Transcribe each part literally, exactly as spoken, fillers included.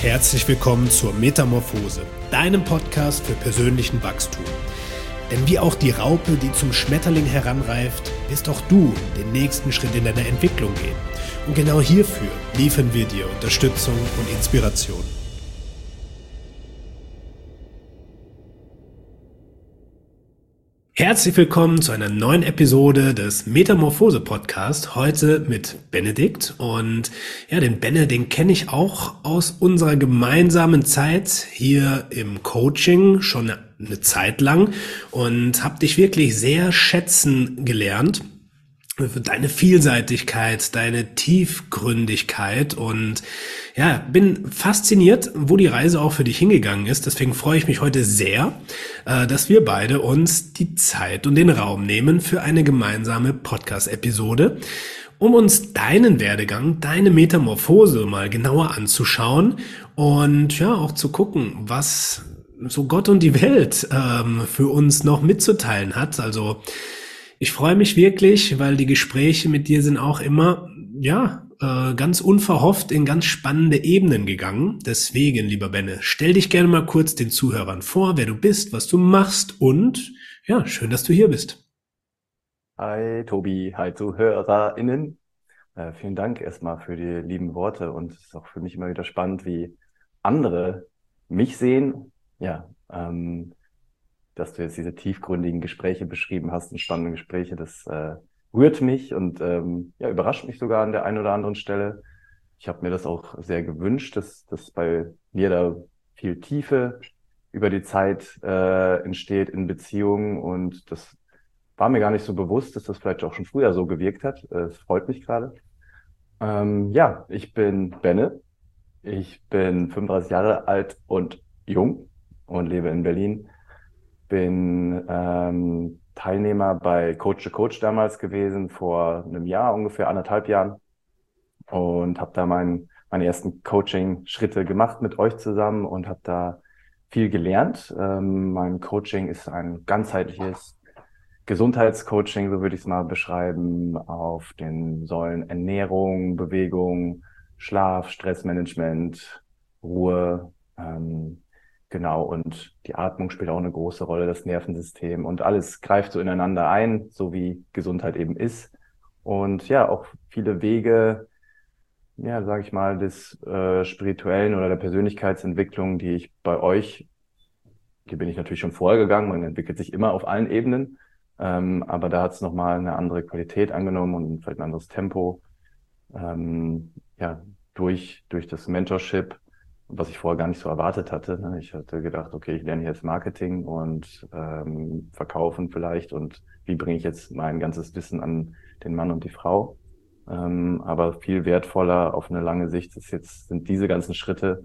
herzlich willkommen zur Metamorphose, deinem Podcast für persönlichen Wachstum. Denn wie auch die Raupe, die zum Schmetterling heranreift, wirst auch du den nächsten Schritt in deiner Entwicklung gehen. Und genau hierfür liefern wir dir Unterstützung und Inspiration. Herzlich willkommen zu einer neuen Episode des Metamorphose Podcast. Heute mit Benedikt. Und ja, den Benne, den kenne ich auch aus unserer gemeinsamen Zeit hier im Coaching schon eine Zeit lang und habe dich wirklich sehr schätzen gelernt. Deine Vielseitigkeit, deine Tiefgründigkeit und ja, bin fasziniert, wo die Reise auch für dich hingegangen ist. Deswegen freue ich mich heute sehr, dass wir beide uns die Zeit und den Raum nehmen für eine gemeinsame Podcast-Episode, um uns deinen Werdegang, deine Metamorphose mal genauer anzuschauen und ja, auch zu gucken, was so Gott und die Welt ähm, für uns noch mitzuteilen hat. Also ich freue mich wirklich, weil die Gespräche mit dir sind auch immer, ja, äh, ganz unverhofft in ganz spannende Ebenen gegangen. Deswegen, lieber Benne, stell dich gerne mal kurz den Zuhörern vor, wer du bist, was du machst und ja, schön, dass du hier bist. Hi Tobi, hi ZuhörerInnen. Äh, vielen Dank erstmal für die lieben Worte und es ist auch für mich immer wieder spannend, wie andere mich sehen. Ja, ähm, dass du jetzt diese tiefgründigen Gespräche beschrieben hast und spannende Gespräche, das äh, rührt mich und ähm, ja, überrascht mich sogar an der einen oder anderen Stelle. Ich habe mir das auch sehr gewünscht, dass, dass bei mir da viel Tiefe über die Zeit äh, entsteht in Beziehungen und das war mir gar nicht so bewusst, dass das vielleicht auch schon früher so gewirkt hat. Es freut mich gerade. Ähm, ja, ich bin Benne. Ich bin fünfunddreißig Jahre alt und jung und lebe in Berlin. Bin ähm, Teilnehmer bei Coach to Coach damals gewesen, vor einem Jahr, ungefähr anderthalb Jahren. Und habe da mein, meine ersten Coaching-Schritte gemacht mit euch zusammen und habe da viel gelernt. Ähm, mein Coaching ist ein ganzheitliches Gesundheitscoaching, so würde ich es mal beschreiben, auf den Säulen Ernährung, Bewegung, Schlaf, Stressmanagement, Ruhe, ähm, genau, und die Atmung spielt auch eine große Rolle, das Nervensystem und alles greift so ineinander ein, so wie Gesundheit eben ist. Und ja, auch viele Wege, ja, sage ich mal, des äh, spirituellen oder der Persönlichkeitsentwicklung, die ich bei euch, hier bin ich natürlich schon vorher gegangen, man entwickelt sich immer auf allen Ebenen, ähm, aber da hat es nochmal eine andere Qualität angenommen und vielleicht ein anderes Tempo, ähm, ja, durch, durch das Mentorship, was ich vorher gar nicht so erwartet hatte. Ne? Ich hatte gedacht, okay, ich lerne jetzt Marketing und ähm, Verkaufen vielleicht und wie bringe ich jetzt mein ganzes Wissen an den Mann und die Frau? Ähm, aber viel wertvoller auf eine lange Sicht ist jetzt, sind diese ganzen Schritte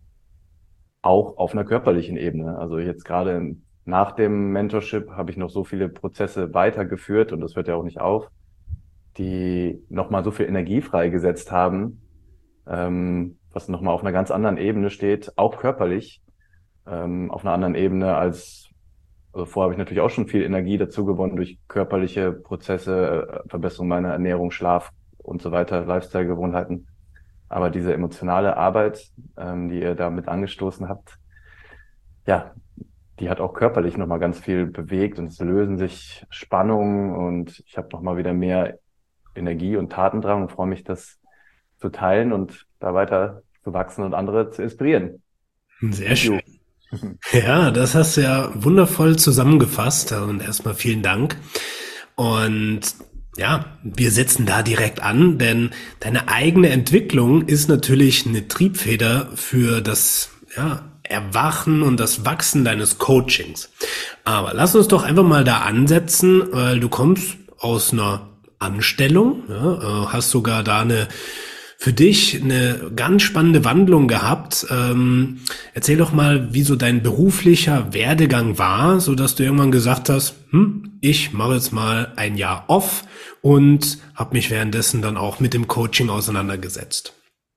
auch auf einer körperlichen Ebene. Also jetzt gerade nach dem Mentorship habe ich noch so viele Prozesse weitergeführt und das hört ja auch nicht auf, die nochmal so viel Energie freigesetzt haben, ähm, was nochmal auf einer ganz anderen Ebene steht, auch körperlich, ähm, auf einer anderen Ebene als, also vorher habe ich natürlich auch schon viel Energie dazu gewonnen durch körperliche Prozesse, äh, Verbesserung meiner Ernährung, Schlaf und so weiter, Lifestyle-Gewohnheiten. Aber diese emotionale Arbeit, ähm, die ihr damit angestoßen habt, ja, die hat auch körperlich nochmal ganz viel bewegt und es lösen sich Spannungen und ich habe nochmal wieder mehr Energie und Tatendrang und freue mich, das zu teilen und da weiter zu wachsen und andere zu inspirieren. Sehr Thank schön. you. Ja, das hast du ja wundervoll zusammengefasst und erstmal vielen Dank. Und ja, wir setzen da direkt an, denn deine eigene Entwicklung ist natürlich eine Triebfeder für das, ja, Erwachen und das Wachsen deines Coachings. Aber lass uns doch einfach mal da ansetzen, weil du kommst aus einer Anstellung, ja, hast sogar da eine für dich eine ganz spannende Wandlung gehabt. Ähm, erzähl doch mal, wie so dein beruflicher Werdegang war, so dass du irgendwann gesagt hast, hm, ich mache jetzt mal ein Jahr off und habe mich währenddessen dann auch mit dem Coaching auseinandergesetzt.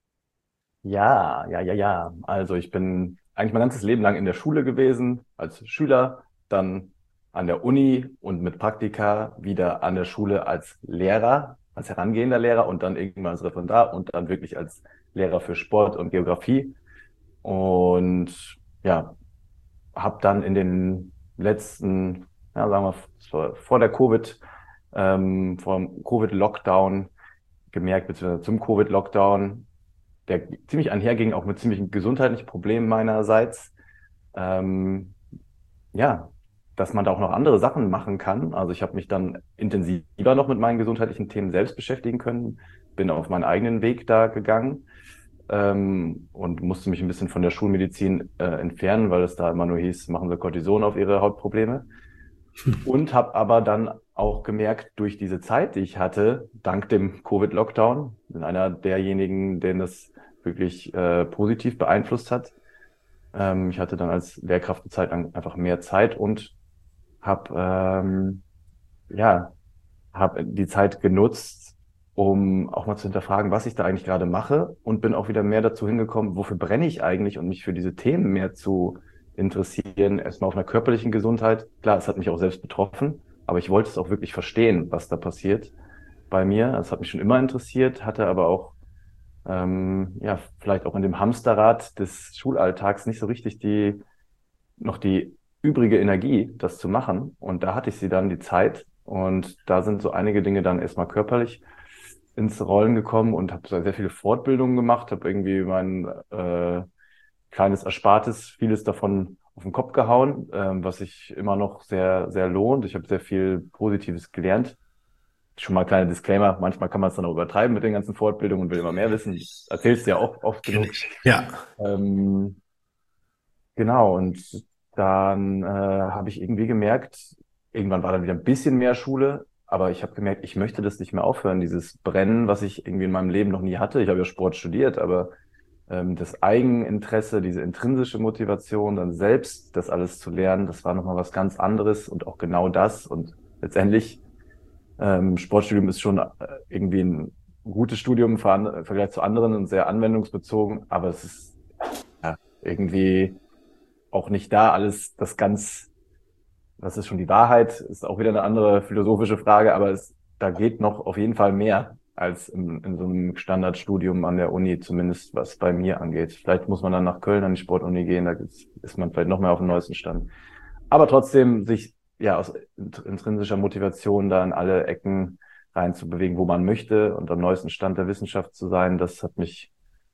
Ja, ja, ja, ja. Also ich bin eigentlich mein ganzes Leben lang in der Schule gewesen, als Schüler, dann an der Uni und mit Praktika wieder an der Schule als Lehrer, als herangehender Lehrer und dann irgendwann als Referendar und dann wirklich als Lehrer für Sport und Geografie. Und ja, habe dann in den letzten, ja, sagen wir, vor vor der Covid, ähm, vor dem Covid-Lockdown gemerkt, beziehungsweise zum Covid-Lockdown, der ziemlich einherging, auch mit ziemlichen gesundheitlichen Problemen meinerseits, ähm, ja, dass man da auch noch andere Sachen machen kann. Also ich habe mich dann intensiver noch mit meinen gesundheitlichen Themen selbst beschäftigen können, bin auf meinen eigenen Weg da gegangen, ähm, und musste mich ein bisschen von der Schulmedizin äh, entfernen, weil es da immer nur hieß, machen Sie Cortison auf Ihre Hautprobleme. Und habe aber dann auch gemerkt, durch diese Zeit, die ich hatte, dank dem Covid-Lockdown, bin einer derjenigen, den das wirklich äh, positiv beeinflusst hat. Ähm, ich hatte dann als Lehrkraft eine Zeit lang einfach mehr Zeit und habe ähm, ja, habe die Zeit genutzt, um auch mal zu hinterfragen, was ich da eigentlich gerade mache, und bin auch wieder mehr dazu hingekommen, wofür brenne ich eigentlich, und mich für diese Themen mehr zu interessieren. Erstmal auf einer körperlichen Gesundheit. Klar, es hat mich auch selbst betroffen, aber ich wollte es auch wirklich verstehen, was da passiert bei mir. Das hat mich schon immer interessiert, hatte aber auch ähm, ja, vielleicht auch in dem Hamsterrad des Schulalltags nicht so richtig die noch die übrige Energie, das zu machen. Und da hatte ich sie dann, die Zeit. Und da sind so einige Dinge dann erstmal körperlich ins Rollen gekommen und habe sehr viele Fortbildungen gemacht, habe irgendwie mein äh, kleines Erspartes, vieles davon auf den Kopf gehauen, ähm, was sich immer noch sehr, sehr lohnt. Ich habe sehr viel Positives gelernt. Schon mal ein kleiner Disclaimer, manchmal kann man es dann auch übertreiben mit den ganzen Fortbildungen und will immer mehr wissen. Erzählst du ja auch oft Kenn genug. ich. Ja. Ähm, Genau, und dann äh, habe ich irgendwie gemerkt, irgendwann war dann wieder ein bisschen mehr Schule, aber ich habe gemerkt, ich möchte das nicht mehr aufhören, dieses Brennen, was ich irgendwie in meinem Leben noch nie hatte. Ich habe ja Sport studiert, aber ähm, das Eigeninteresse, diese intrinsische Motivation, dann selbst das alles zu lernen, das war nochmal was ganz anderes, und auch genau das. Und letztendlich, ähm, Sportstudium ist schon äh, irgendwie ein gutes Studium im Ver- im Vergleich zu anderen und sehr anwendungsbezogen, aber es ist ja irgendwie auch nicht da alles das ganz, das ist schon die Wahrheit, ist auch wieder eine andere philosophische Frage, aber es, da geht noch auf jeden Fall mehr als in, in so einem Standardstudium an der Uni, zumindest was bei mir angeht. Vielleicht muss man dann nach Köln an die Sportuni gehen, da ist, ist man vielleicht noch mehr auf dem neuesten Stand. Aber trotzdem sich ja aus intrinsischer Motivation da in alle Ecken reinzubewegen, wo man möchte, und am neuesten Stand der Wissenschaft zu sein, das hat mich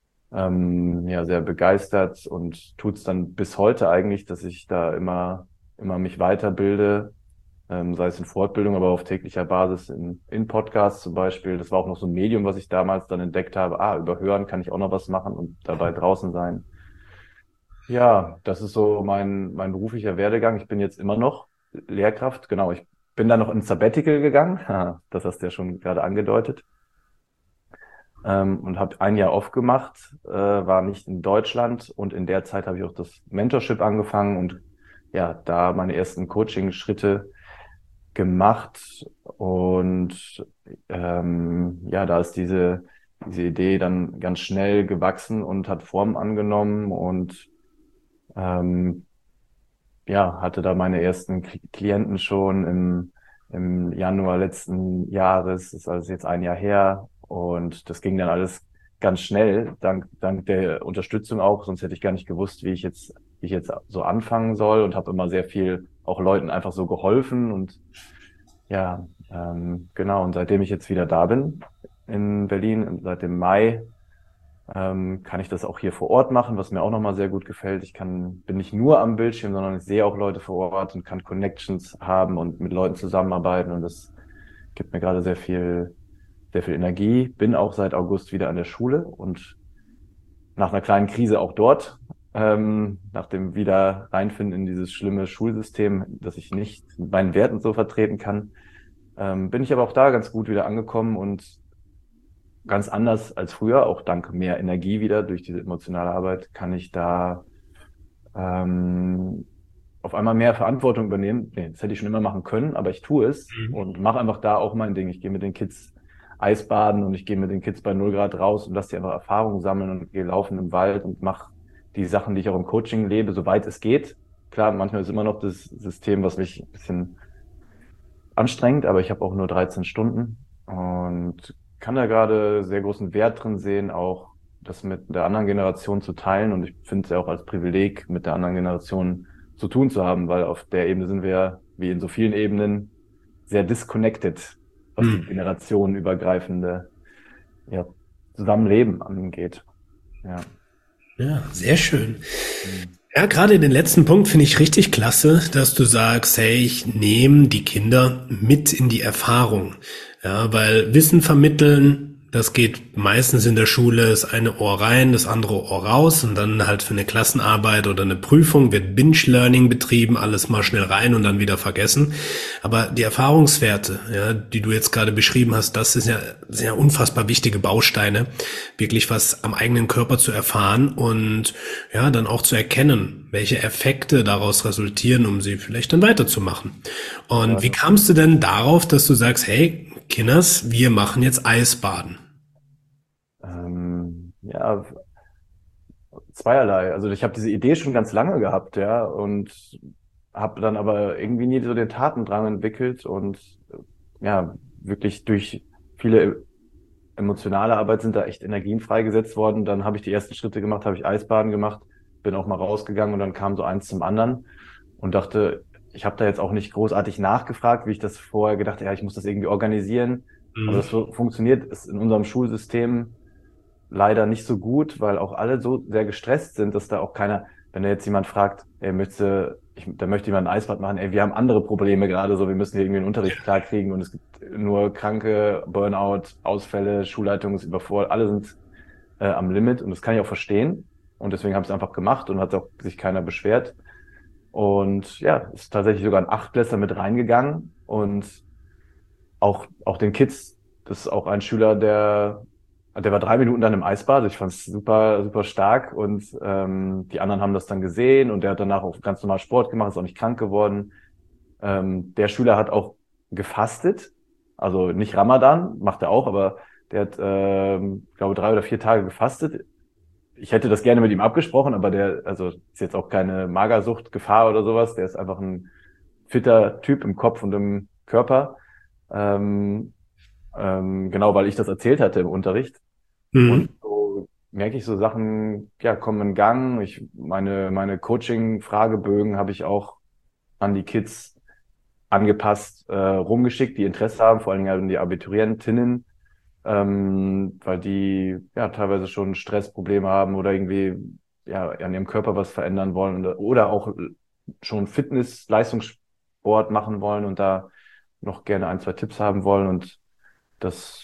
ähm, ja sehr begeistert und tut's dann bis heute eigentlich, dass ich da immer immer mich weiterbilde, ähm, sei es in Fortbildung, aber auf täglicher Basis in, in Podcasts zum Beispiel. Das war auch noch so ein Medium, was ich damals dann entdeckt habe. Ah, über Hören kann ich auch noch was machen und dabei draußen sein. Ja, das ist so mein mein beruflicher Werdegang. Ich bin jetzt immer noch Lehrkraft. Genau, ich bin dann noch ins Sabbatical gegangen. Ha, das hast du ja schon gerade angedeutet, ähm, und habe ein Jahr off gemacht, äh, war nicht in Deutschland, und in der Zeit habe ich auch das Mentorship angefangen und ja, da meine ersten Coaching-Schritte gemacht, und ähm, ja, da ist diese diese Idee dann ganz schnell gewachsen und hat Form angenommen, und ähm, ja, hatte da meine ersten K- Klienten schon im, im Januar letzten Jahres, ist also jetzt ein Jahr her. Und das ging dann alles ganz schnell, dank, dank der Unterstützung auch. Sonst hätte ich gar nicht gewusst, wie ich jetzt, wie ich jetzt so anfangen soll, und habe immer sehr viel auch Leuten einfach so geholfen. Und ja, ähm, genau. Und seitdem ich jetzt wieder da bin in Berlin, seit dem Mai, ähm, kann ich das auch hier vor Ort machen, was mir auch nochmal sehr gut gefällt. Ich kann, bin nicht nur am Bildschirm, sondern ich sehe auch Leute vor Ort und kann Connections haben und mit Leuten zusammenarbeiten. Und das gibt mir gerade sehr viel, sehr viel Energie. Bin auch seit August wieder an der Schule und nach einer kleinen Krise auch dort, ähm, nach dem wieder reinfinden in dieses schlimme Schulsystem, das ich nicht mit meinen Werten so vertreten kann, ähm, bin ich aber auch da ganz gut wieder angekommen und ganz anders als früher, auch dank mehr Energie wieder durch diese emotionale Arbeit, kann ich da ähm, auf einmal mehr Verantwortung übernehmen. Nee, das hätte ich schon immer machen können, aber ich tue es Mhm. und mache einfach da auch mein Ding. Ich gehe mit den Kids Eisbaden und ich gehe mit den Kids bei null Grad raus und lasse die einfach Erfahrungen sammeln und gehe laufen im Wald und mache die Sachen, die ich auch im Coaching lebe, soweit es geht. Klar, manchmal ist immer noch das System, was mich ein bisschen anstrengend, aber ich habe auch nur dreizehn Stunden und kann da gerade sehr großen Wert drin sehen, auch das mit der anderen Generation zu teilen. Und ich finde es ja auch als Privileg, mit der anderen Generation zu tun zu haben, weil auf der Ebene sind wir, wie in so vielen Ebenen, sehr disconnected, was die Hm. generationenübergreifende, ja, Zusammenleben angeht. Ja. Ja, sehr schön. Hm. Ja, gerade den letzten Punkt finde ich richtig klasse, dass du sagst, hey, ich nehme die Kinder mit in die Erfahrung. Ja, weil Wissen vermitteln, das geht meistens in der Schule, das eine Ohr rein, das andere Ohr raus und dann halt für eine Klassenarbeit oder eine Prüfung wird Binge-Learning betrieben, alles mal schnell rein und dann wieder vergessen. Aber die Erfahrungswerte, ja, die du jetzt gerade beschrieben hast, das ist ja sehr unfassbar wichtige Bausteine, wirklich was am eigenen Körper zu erfahren und ja, dann auch zu erkennen, welche Effekte daraus resultieren, um sie vielleicht dann weiterzumachen. Und wie Ja, kamst du denn darauf, dass du sagst, hey, Kinders, wir machen jetzt Eisbaden? ähm, ja, zweierlei. Also ich habe diese Idee schon ganz lange gehabt, ja, und habe dann aber irgendwie nie so den Tatendrang entwickelt und äh, ja, wirklich durch viele emotionale Arbeit sind da echt Energien freigesetzt worden. Dann habe ich die ersten Schritte gemacht, habe ich Eisbaden gemacht, bin auch mal rausgegangen und dann kam so eins zum anderen und dachte, ich habe da jetzt auch nicht großartig nachgefragt, wie ich das vorher gedacht habe, ja, ich muss das irgendwie organisieren. Aber das Mhm. so funktioniert ist in unserem Schulsystem leider nicht so gut, weil auch alle so sehr gestresst sind, dass da auch keiner, wenn da jetzt jemand fragt, ey, möchte, ich, da möchte jemand ein Eisbad machen, ey, wir haben andere Probleme gerade, so, wir müssen hier irgendwie den Unterricht klarkriegen und es gibt nur Kranke, Burnout, Ausfälle, Schulleitung ist überfordert, alle sind äh, am Limit und das kann ich auch verstehen und deswegen habe ich es einfach gemacht und hat auch sich keiner beschwert und ja, ist tatsächlich sogar ein Achtklässler mit reingegangen und auch, auch den Kids, das ist auch ein Schüler, der, der war drei Minuten dann im Eisbad. Ich fand es super, super stark. Und ähm, die anderen haben das dann gesehen und der hat danach auch ganz normal Sport gemacht, ist auch nicht krank geworden. Ähm, der Schüler hat auch gefastet, also nicht Ramadan, macht er auch, aber der hat, ähm, glaube drei oder vier Tage gefastet. Ich hätte das gerne mit ihm abgesprochen, aber der, also ist jetzt auch keine Magersuchtgefahr oder sowas. Der ist einfach ein fitter Typ im Kopf und im Körper. Ähm, ähm, genau, weil ich das erzählt hatte im Unterricht. Und Mhm. so merke ich so Sachen, ja, kommen in Gang. Ich, meine, meine Coaching-Fragebögen habe ich auch an die Kids angepasst, äh, rumgeschickt, die Interesse haben, vor allen Dingen an die Abiturientinnen, ähm, weil die ja teilweise schon Stressprobleme haben oder irgendwie ja an ihrem Körper was verändern wollen oder, oder auch schon Fitness, Leistungssport machen wollen und da noch gerne ein, zwei Tipps haben wollen. Und das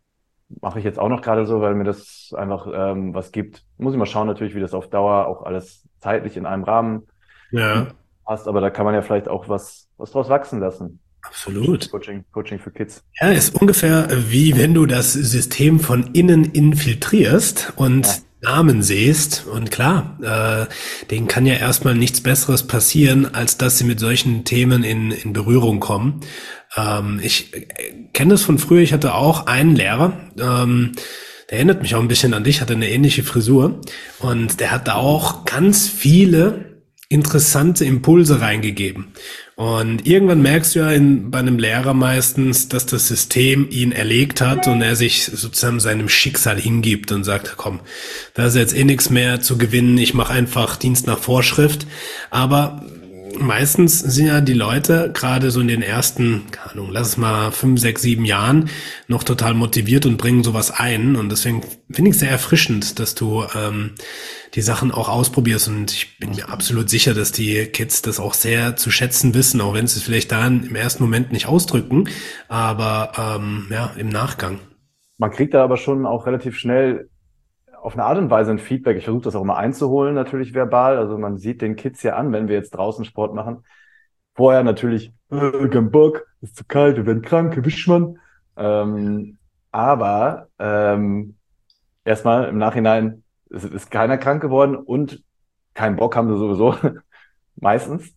mache ich jetzt auch noch gerade so, weil mir das einfach ähm, was gibt. Muss ich mal schauen natürlich, wie das auf Dauer auch alles zeitlich in einem Rahmen Ja, passt, aber da kann man ja vielleicht auch was, was draus wachsen lassen. Coach, absolut. Coaching, Coaching für Kids. Ja, ist ungefähr wie wenn du das System von innen infiltrierst und Ja, Namen siehst. Und klar, äh, denen kann ja erstmal nichts Besseres passieren, als dass sie mit solchen Themen in, in Berührung kommen. Ähm, ich äh, kenne das von früher. Ich hatte auch einen Lehrer, ähm, der erinnert mich auch ein bisschen an dich, hatte eine ähnliche Frisur. Und der hat da auch ganz viele interessante Impulse reingegeben. Und irgendwann merkst du ja in, bei einem Lehrer meistens, dass das System ihn erlegt hat und er sich sozusagen seinem Schicksal hingibt und sagt, komm, da ist jetzt eh nichts mehr zu gewinnen, ich mache einfach Dienst nach Vorschrift. Aber meistens sind ja die Leute gerade so in den ersten, keine Ahnung, lass es mal fünf, sechs, sieben Jahren noch total motiviert und bringen sowas ein. Und deswegen finde ich es sehr erfrischend, dass du ähm, die Sachen auch ausprobierst. Und ich bin mir absolut sicher, dass die Kids das auch sehr zu schätzen wissen, auch wenn sie es vielleicht dann im ersten Moment nicht ausdrücken, aber ähm, ja, im Nachgang. man kriegt da aber schon auch relativ schnell auf eine Art und Weise ein Feedback. Ich versuche das auch immer einzuholen, natürlich verbal. Also man sieht den Kids ja an, wenn wir jetzt draußen Sport machen. Vorher natürlich, äh, kein Bock, ist zu kalt, wir werden krank, erwischt man. Ähm, aber ähm, erstmal im Nachhinein ist, ist keiner krank geworden und keinen Bock haben sie sowieso meistens.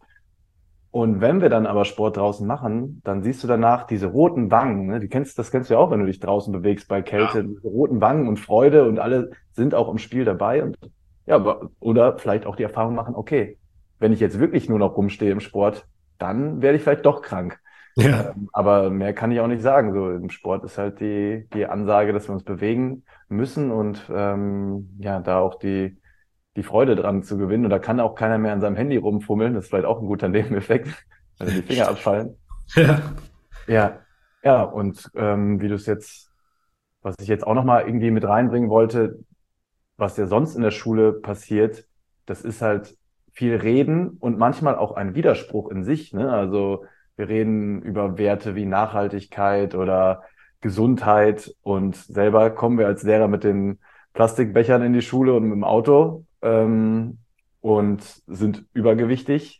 Und wenn wir dann aber Sport draußen machen, dann siehst du danach diese roten Wangen, ne? Die kennst, das kennst du ja auch, wenn du dich draußen bewegst bei Kälte, diese roten Wangen und Freude und alle sind auch im Spiel dabei und ja, aber, oder vielleicht auch die Erfahrung machen, okay, wenn ich jetzt wirklich nur noch rumstehe im Sport, dann werde ich vielleicht doch krank. Ja, Aber mehr kann ich auch nicht sagen. So im Sport ist halt die, die Ansage, dass wir uns bewegen müssen und ähm, ja, da auch die, die Freude dran zu gewinnen. Und da kann auch keiner mehr an seinem Handy rumfummeln. Das ist vielleicht auch ein guter Nebeneffekt, wenn dann die Finger abfallen. ja, Ja, ja, und ähm, wie du es jetzt, was ich jetzt auch nochmal irgendwie mit reinbringen wollte, was ja sonst in der Schule passiert, das ist halt viel Reden und manchmal auch ein Widerspruch in sich, ne? Also wir reden über Werte wie Nachhaltigkeit oder Gesundheit und selber kommen wir als Lehrer mit den Plastikbechern in die Schule und mit dem Auto ähm, und sind übergewichtig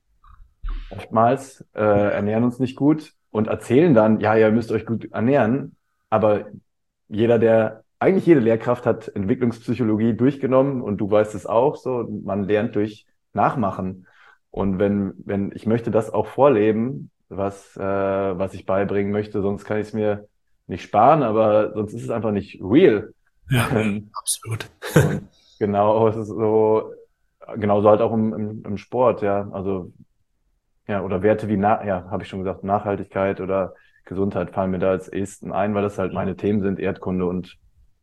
oftmals, äh, ernähren uns nicht gut und erzählen dann, ja, ihr müsst euch gut ernähren, aber jeder, der, eigentlich jede Lehrkraft hat Entwicklungspsychologie durchgenommen und du weißt es auch so, man lernt durch Nachmachen. Und wenn, wenn, ich möchte das auch vorleben, was, äh, was ich beibringen möchte, sonst kann ich es mir nicht sparen, aber sonst ist es einfach nicht real. ja, absolut. Und genau, es ist so, genauso halt auch im, im, im Sport, ja. Also ja, oder Werte wie, na, ja, habe ich schon gesagt, Nachhaltigkeit oder Gesundheit fallen mir da als ehesten ein, weil das halt meine Themen sind, Erdkunde und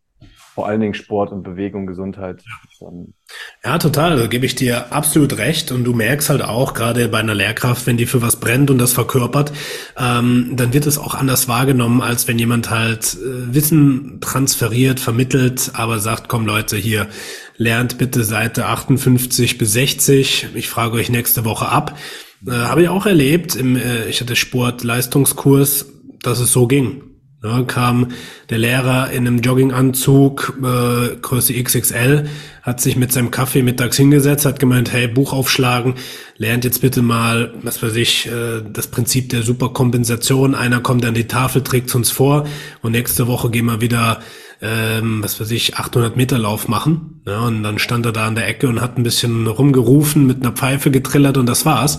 vor allen Dingen Sport und Bewegung, Gesundheit. Ähm, Ja, total, da gebe ich dir absolut recht. Und du merkst halt auch, gerade bei einer Lehrkraft, wenn die für was brennt und das verkörpert, ähm, dann wird es auch anders wahrgenommen, als wenn jemand halt äh, Wissen transferiert, vermittelt, aber sagt, komm Leute, hier, lernt bitte Seite achtundfünfzig bis sechzig. Ich frage euch nächste Woche ab. Äh, habe ich auch erlebt. Im, äh, ich hatte Sport-Leistungskurs, dass es so ging. Ja, kam der Lehrer in einem Jogginganzug, äh, Größe X X L, hat sich mit seinem Kaffee mittags hingesetzt, hat gemeint, hey, Buch aufschlagen, lernt jetzt bitte mal, was weiß ich, äh, das Prinzip der Superkompensation. Einer kommt an die Tafel, trägt uns vor und nächste Woche gehen wir wieder, ähm, was weiß ich, achthundert Meter Lauf machen. Ja, und dann stand er da an der Ecke und hat ein bisschen rumgerufen, mit einer Pfeife getrillert und das war's.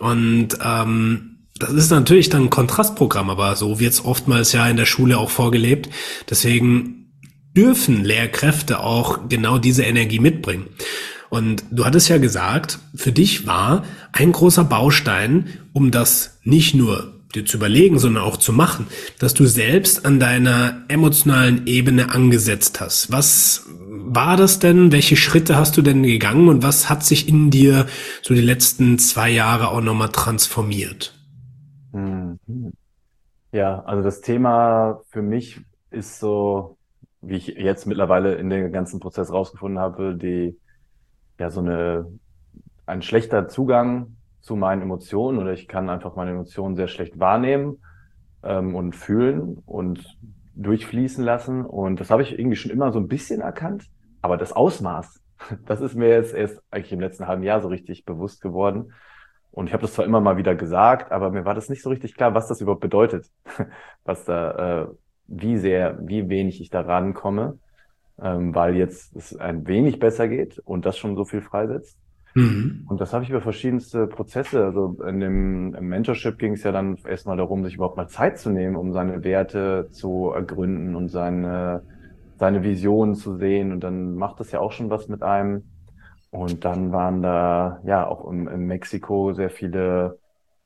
Und ähm, das ist natürlich dann ein Kontrastprogramm, aber so wird's oftmals ja in der Schule auch vorgelebt. Deswegen dürfen Lehrkräfte auch genau diese Energie mitbringen. Und du hattest ja gesagt, für dich war ein großer Baustein, um das nicht nur dir zu überlegen, sondern auch zu machen, dass du selbst an deiner emotionalen Ebene angesetzt hast. Was war das denn? Welche Schritte hast du denn gegangen und was hat sich in dir so die letzten zwei Jahre auch nochmal transformiert? hm, hm. Ja, also das Thema für mich ist so, wie ich jetzt mittlerweile in dem ganzen Prozess rausgefunden habe, die, ja, so eine, ein schlechter Zugang zu meinen Emotionen oder ich kann einfach meine Emotionen sehr schlecht wahrnehmen ähm, und fühlen und durchfließen lassen. Und das habe ich irgendwie schon immer so ein bisschen erkannt. Aber das Ausmaß, das ist mir jetzt erst eigentlich im letzten halben Jahr so richtig bewusst geworden. Und ich habe das zwar immer mal wieder gesagt, aber mir war das nicht so richtig klar, was das überhaupt bedeutet, was da, äh, wie sehr, wie wenig ich da rankomme, ähm, weil jetzt es ein wenig besser geht und das schon so viel freisetzt. Mhm. Und das habe ich über verschiedenste Prozesse. Also in dem im Mentorship ging es ja dann erstmal darum, sich überhaupt mal Zeit zu nehmen, um seine Werte zu ergründen und seine, seine Visionen zu sehen. Und dann macht das ja auch schon was mit einem. Und dann waren da ja auch im, in Mexiko sehr viele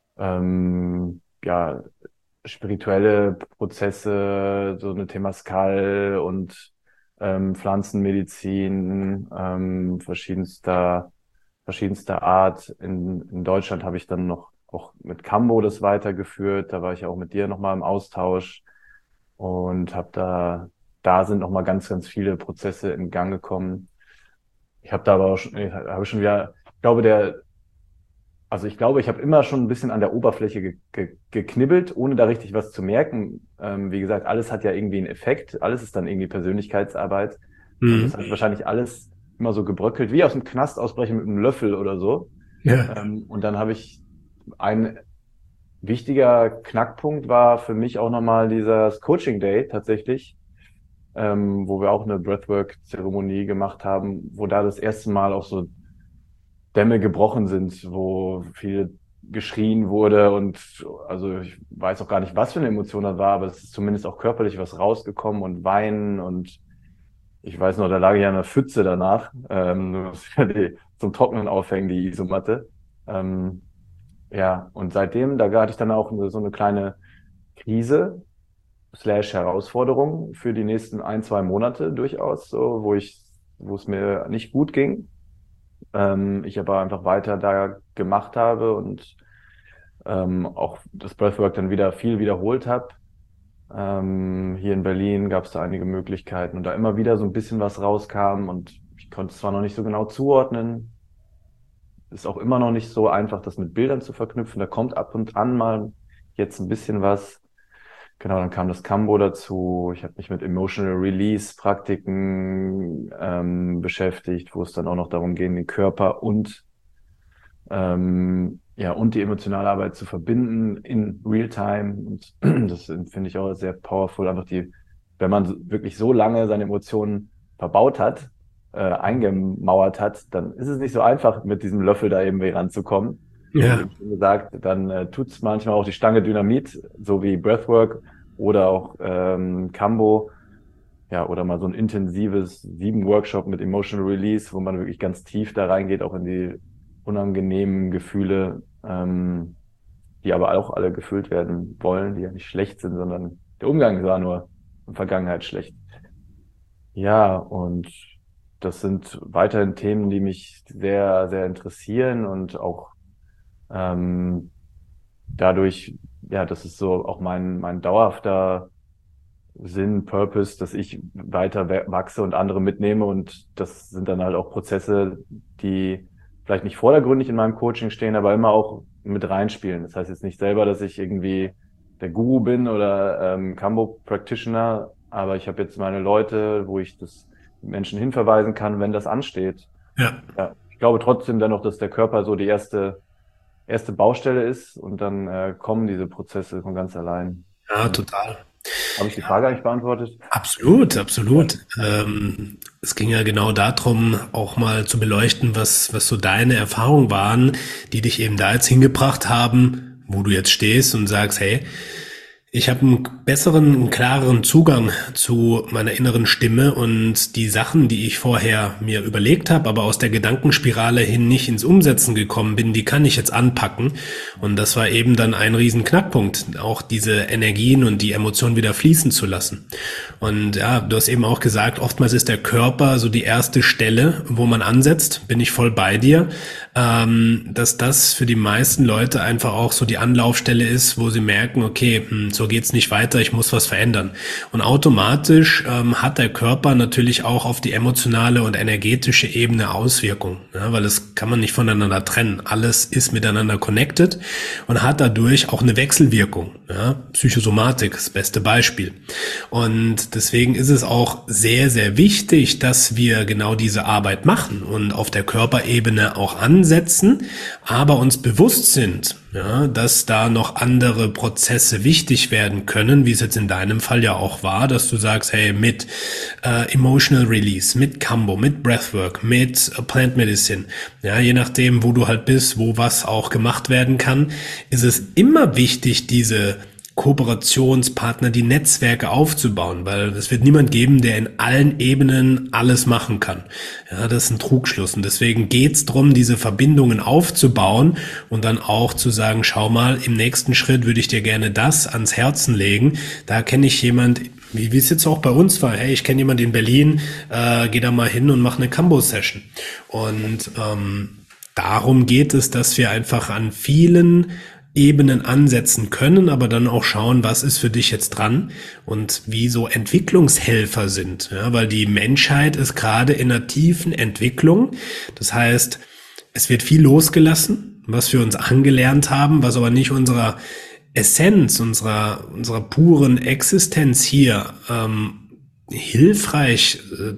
ähm, ja, spirituelle Prozesse, so eine Temascal und ähm, Pflanzenmedizin, ähm, verschiedenster, verschiedenster Art. In, in Deutschland habe ich dann noch auch mit Kambo das weitergeführt. Da war ich auch mit dir nochmal im Austausch und habe da, da sind nochmal ganz, ganz viele Prozesse in Gang gekommen. Ich habe da aber auch schon, ich habe schon wieder, ich glaube, der also ich glaube, ich habe immer schon ein bisschen an der Oberfläche ge ge geknibbelt, ohne da richtig was zu merken. Ähm, wie gesagt, alles hat ja irgendwie einen Effekt, alles ist dann irgendwie Persönlichkeitsarbeit. Und das Mhm. hat wahrscheinlich alles immer so gebröckelt, wie aus dem Knast ausbrechen mit einem Löffel oder so. Ja. Ähm, und dann habe ich ein wichtiger Knackpunkt war für mich auch nochmal dieser Coaching Day tatsächlich, ähm, wo wir auch eine Breathwork-Zeremonie gemacht haben, wo da das erste Mal auch so Dämme gebrochen sind, wo viel geschrien wurde und also ich weiß auch gar nicht, was für eine Emotion das war, aber es ist zumindest auch körperlich was rausgekommen und Weinen und ich weiß noch, da lag ich an der Pfütze danach, ähm, nur die, zum Trocknen aufhängen, die Isomatte. Ähm, ja, und seitdem, da hatte ich dann auch so eine kleine Krise slash Herausforderung für die nächsten ein, zwei Monate durchaus, so, wo ich, wo es mir nicht gut ging. Ähm, ich aber einfach weiter da gemacht habe und ähm, auch das Breathwork dann wieder viel wiederholt habe. Ähm, hier in Berlin gab es da einige Möglichkeiten und da immer wieder so ein bisschen was rauskam und ich konnte es zwar noch nicht so genau zuordnen, ist auch immer noch nicht so einfach, das mit Bildern zu verknüpfen. Da kommt ab und an mal jetzt ein bisschen was. Genau, dann kam das Kambo dazu. Ich habe mich mit Emotional Release Praktiken ähm, beschäftigt, wo es dann auch noch darum ging, den Körper und ähm, ja und die emotionale Arbeit zu verbinden in Realtime. Und das finde ich auch sehr powerful. Einfach die, wenn man so- wirklich so lange seine Emotionen verbaut hat, äh, eingemauert hat, dann ist es nicht so einfach, mit diesem Löffel da eben ranzukommen. Und wie Ja, eben schon gesagt, dann äh, tut es manchmal auch die Stange Dynamit, so wie Breathwork oder auch ähm, Kambo, ja, oder mal so ein intensives sieben Workshop mit Emotional Release, wo man wirklich ganz tief da reingeht, auch in die unangenehmen Gefühle, ähm, die aber auch alle gefühlt werden wollen, die ja nicht schlecht sind, sondern der Umgang war nur in der Vergangenheit schlecht. Ja, und das sind weiterhin Themen, die mich sehr, sehr interessieren und auch ähm, dadurch, ja, das ist so auch mein, mein dauerhafter Sinn, Purpose, dass ich weiter we- wachse und andere mitnehme. Und das sind dann halt auch Prozesse, die vielleicht nicht vordergründig in meinem Coaching stehen, aber immer auch mit reinspielen. Das heißt jetzt nicht selber, dass ich irgendwie der Guru bin oder ähm, Kambo Practitioner, aber ich habe jetzt meine Leute, wo ich das Menschen hinverweisen kann, wenn das ansteht. ja, Ja, ich glaube trotzdem dennoch, dass der Körper so die erste erste Baustelle ist und dann äh, kommen diese Prozesse von ganz allein. ja, Ja. total. Habe ich die Frage eigentlich beantwortet? Absolut, Ja. absolut. Ähm, es ging ja genau darum, auch mal zu beleuchten, was, was so deine Erfahrungen waren, die dich eben da jetzt hingebracht haben, wo du jetzt stehst und sagst, hey, ich habe einen besseren, einen klareren Zugang zu meiner inneren Stimme und die Sachen, die ich vorher mir überlegt habe, aber aus der Gedankenspirale hin nicht ins Umsetzen gekommen bin, die kann ich jetzt anpacken. Und das war eben dann ein riesen Knackpunkt, auch diese Energien und die Emotionen wieder fließen zu lassen. Und ja, du hast eben auch gesagt, oftmals ist der Körper so die erste Stelle, wo man ansetzt, bin ich voll bei dir, ähm, dass das für die meisten Leute einfach auch so die Anlaufstelle ist, wo sie merken, okay, hm, so geht's nicht weiter, ich muss was verändern. Und automatisch ähm, hat der Körper natürlich auch auf die emotionale und energetische Ebene Auswirkungen, ja, weil das kann man nicht voneinander trennen. Alles ist miteinander connected und hat dadurch auch eine Wechselwirkung. Ja. Psychosomatik, das beste Beispiel. Und deswegen ist es auch sehr, sehr wichtig, dass wir genau diese Arbeit machen und auf der Körperebene auch ansetzen, aber uns bewusst sind, ja, dass da noch andere Prozesse wichtig werden können, wie es jetzt in deinem Fall ja auch war, dass du sagst, hey, mit äh, Emotional Release, mit Kambo, mit Breathwork, mit äh, Plant Medicine, ja, je nachdem, wo du halt bist, wo was auch gemacht werden kann, ist es immer wichtig, diese Kooperationspartner, die Netzwerke aufzubauen, weil es wird niemand geben, der in allen Ebenen alles machen kann. Ja, das ist ein Trugschluss und deswegen geht's drum, diese Verbindungen aufzubauen und dann auch zu sagen, schau mal, im nächsten Schritt würde ich dir gerne das ans Herzen legen. Da kenne ich jemand, wie wie es jetzt auch bei uns war, hey, ich kenne jemand in Berlin, äh, geh da mal hin und mach eine Kambo-Session. Und ähm, darum geht es, dass wir einfach an vielen Ebenen ansetzen können, aber dann auch schauen, was ist für dich jetzt dran und wie so Entwicklungshelfer sind, ja, weil die Menschheit ist gerade in einer tiefen Entwicklung. Das heißt, es wird viel losgelassen, was wir uns angelernt haben, was aber nicht unserer Essenz, unserer, unserer puren Existenz hier ähm, hilfreich äh,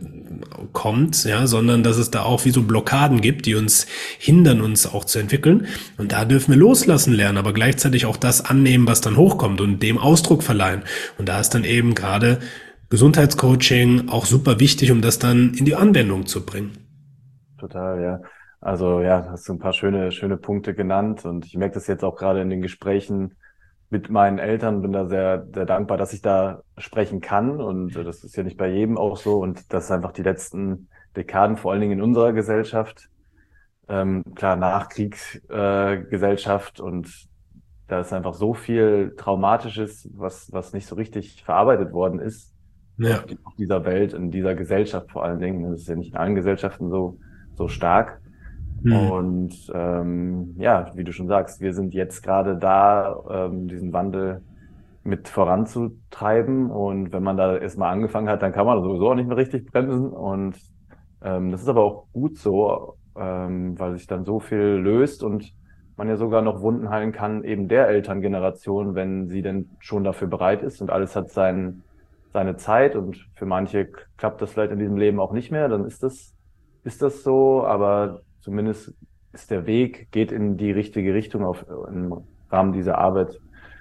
kommt, ja, sondern dass es da auch wie so Blockaden gibt, die uns hindern, uns auch zu entwickeln. Und da dürfen wir loslassen lernen, aber gleichzeitig auch das annehmen, was dann hochkommt und dem Ausdruck verleihen. Und da ist dann eben gerade Gesundheitscoaching auch super wichtig, um das dann in die Anwendung zu bringen. Total, ja. Also ja, hast du ein paar schöne, schöne Punkte genannt und ich merke das jetzt auch gerade in den Gesprächen mit meinen Eltern, bin da sehr, sehr dankbar, dass ich da sprechen kann und äh, das ist ja nicht bei jedem auch so und das ist einfach die letzten Dekaden, vor allen Dingen in unserer Gesellschaft, Ähm, klar, Nachkriegsgesellschaft äh, Gesellschaft und da ist einfach so viel Traumatisches, was, was nicht so richtig verarbeitet worden ist auf, Ja. die, auf dieser Welt, in dieser Gesellschaft vor allen Dingen. Das ist ja nicht in allen Gesellschaften so, so stark. Hm. Und ähm, ja, wie du schon sagst, wir sind jetzt gerade da, ähm, diesen Wandel mit voranzutreiben. Und wenn man da erstmal angefangen hat, dann kann man sowieso auch nicht mehr richtig bremsen. Und ähm, das ist aber auch gut so, ähm, weil sich dann so viel löst und man ja sogar noch Wunden heilen kann, eben der Elterngeneration, wenn sie denn schon dafür bereit ist und alles hat sein, seine Zeit und für manche klappt das vielleicht in diesem Leben auch nicht mehr, dann ist das, ist das so, aber zumindest ist der Weg, geht in die richtige Richtung auf, im Rahmen dieser Arbeit.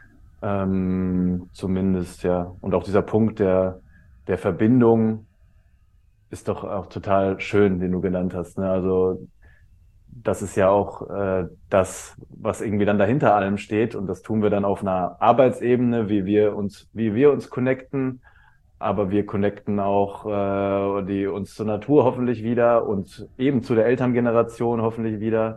Ähm, zumindest, ja. Und auch dieser Punkt der, der Verbindung ist doch auch total schön, den du genannt hast. Ne? Also das ist ja auch äh, das, was irgendwie dann dahinter allem steht. Und das tun wir dann auf einer Arbeitsebene, wie wir uns, wie wir uns connecten. Aber wir connecten auch äh, die uns zur Natur hoffentlich wieder und eben zu der Elterngeneration hoffentlich wieder.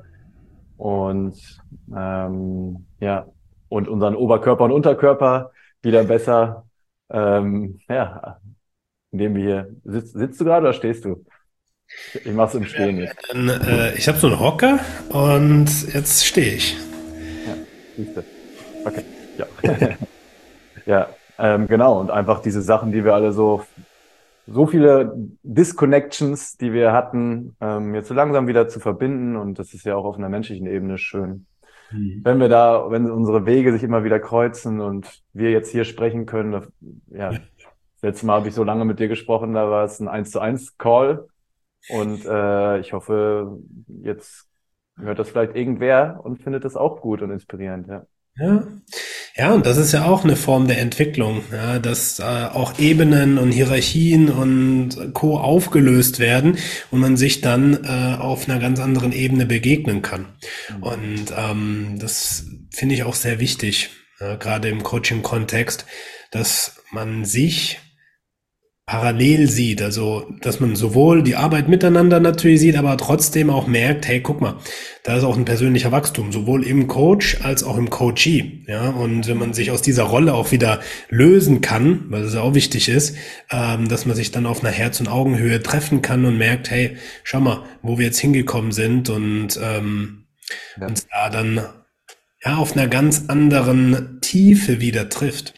Und ähm, ja, und unseren Oberkörper und Unterkörper wieder besser. Ähm, ja, indem wir hier. Sitzt, sitzt du gerade oder stehst du? Ich mach's im Stehen jetzt. Dann, äh, ich habe so einen Hocker und jetzt stehe ich. Ja, siehst du. Okay. Ja. Ja, ähm, genau. Und einfach diese Sachen, die wir alle so, so viele Disconnections, die wir hatten, ähm, jetzt so langsam wieder zu verbinden. Und das ist ja auch auf einer menschlichen Ebene schön. Mhm. Wenn wir da, wenn unsere Wege sich immer wieder kreuzen und wir jetzt hier sprechen können, das, ja, das letzte Mal habe ich so lange mit dir gesprochen, da war es ein eins zu eins Call und äh, ich hoffe, jetzt hört das vielleicht irgendwer und findet das auch gut und inspirierend, ja. Ja. Ja, und das ist ja auch eine Form der Entwicklung, ja, dass äh, auch Ebenen und Hierarchien und Co. aufgelöst werden und man sich dann äh, auf einer ganz anderen Ebene begegnen kann. Mhm. Und ähm, das finde ich auch sehr wichtig, ja, gerade im Coaching-Kontext, dass man sich parallel sieht, also dass man sowohl die Arbeit miteinander natürlich sieht, aber trotzdem auch merkt, hey, guck mal, da ist auch ein persönlicher Wachstum, sowohl im Coach als auch im Coachee, ja, und wenn man sich aus dieser Rolle auch wieder lösen kann, weil das ja auch wichtig ist, ähm, dass man sich dann auf einer Herz- und Augenhöhe treffen kann und merkt, hey, schau mal, wo wir jetzt hingekommen sind und ähm, Ja. uns da dann ja auf einer ganz anderen Tiefe wieder trifft.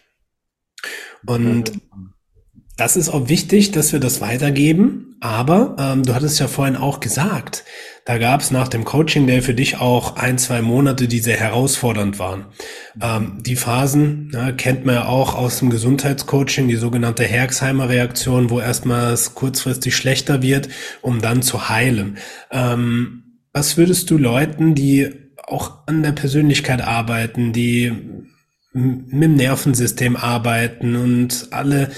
Und das ist auch wichtig, dass wir das weitergeben. Aber ähm, du hattest ja vorhin auch gesagt, da gab es nach dem Coaching, der für dich auch ein, zwei Monate, die sehr herausfordernd waren. Ähm, die Phasen ja, kennt man ja auch aus dem Gesundheitscoaching, die sogenannte Herxheimer Reaktion, wo erstmal es kurzfristig schlechter wird, um dann zu heilen. Ähm, was würdest du Leuten, die auch an der Persönlichkeit arbeiten, die mit dem Nervensystem arbeiten und alle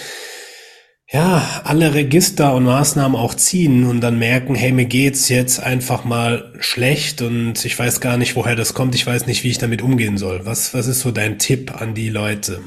ja, alle Register und Maßnahmen auch ziehen und dann merken, hey, mir geht's jetzt einfach mal schlecht und ich weiß gar nicht, woher das kommt, ich weiß nicht, wie ich damit umgehen soll. Was, was ist so dein Tipp an die Leute?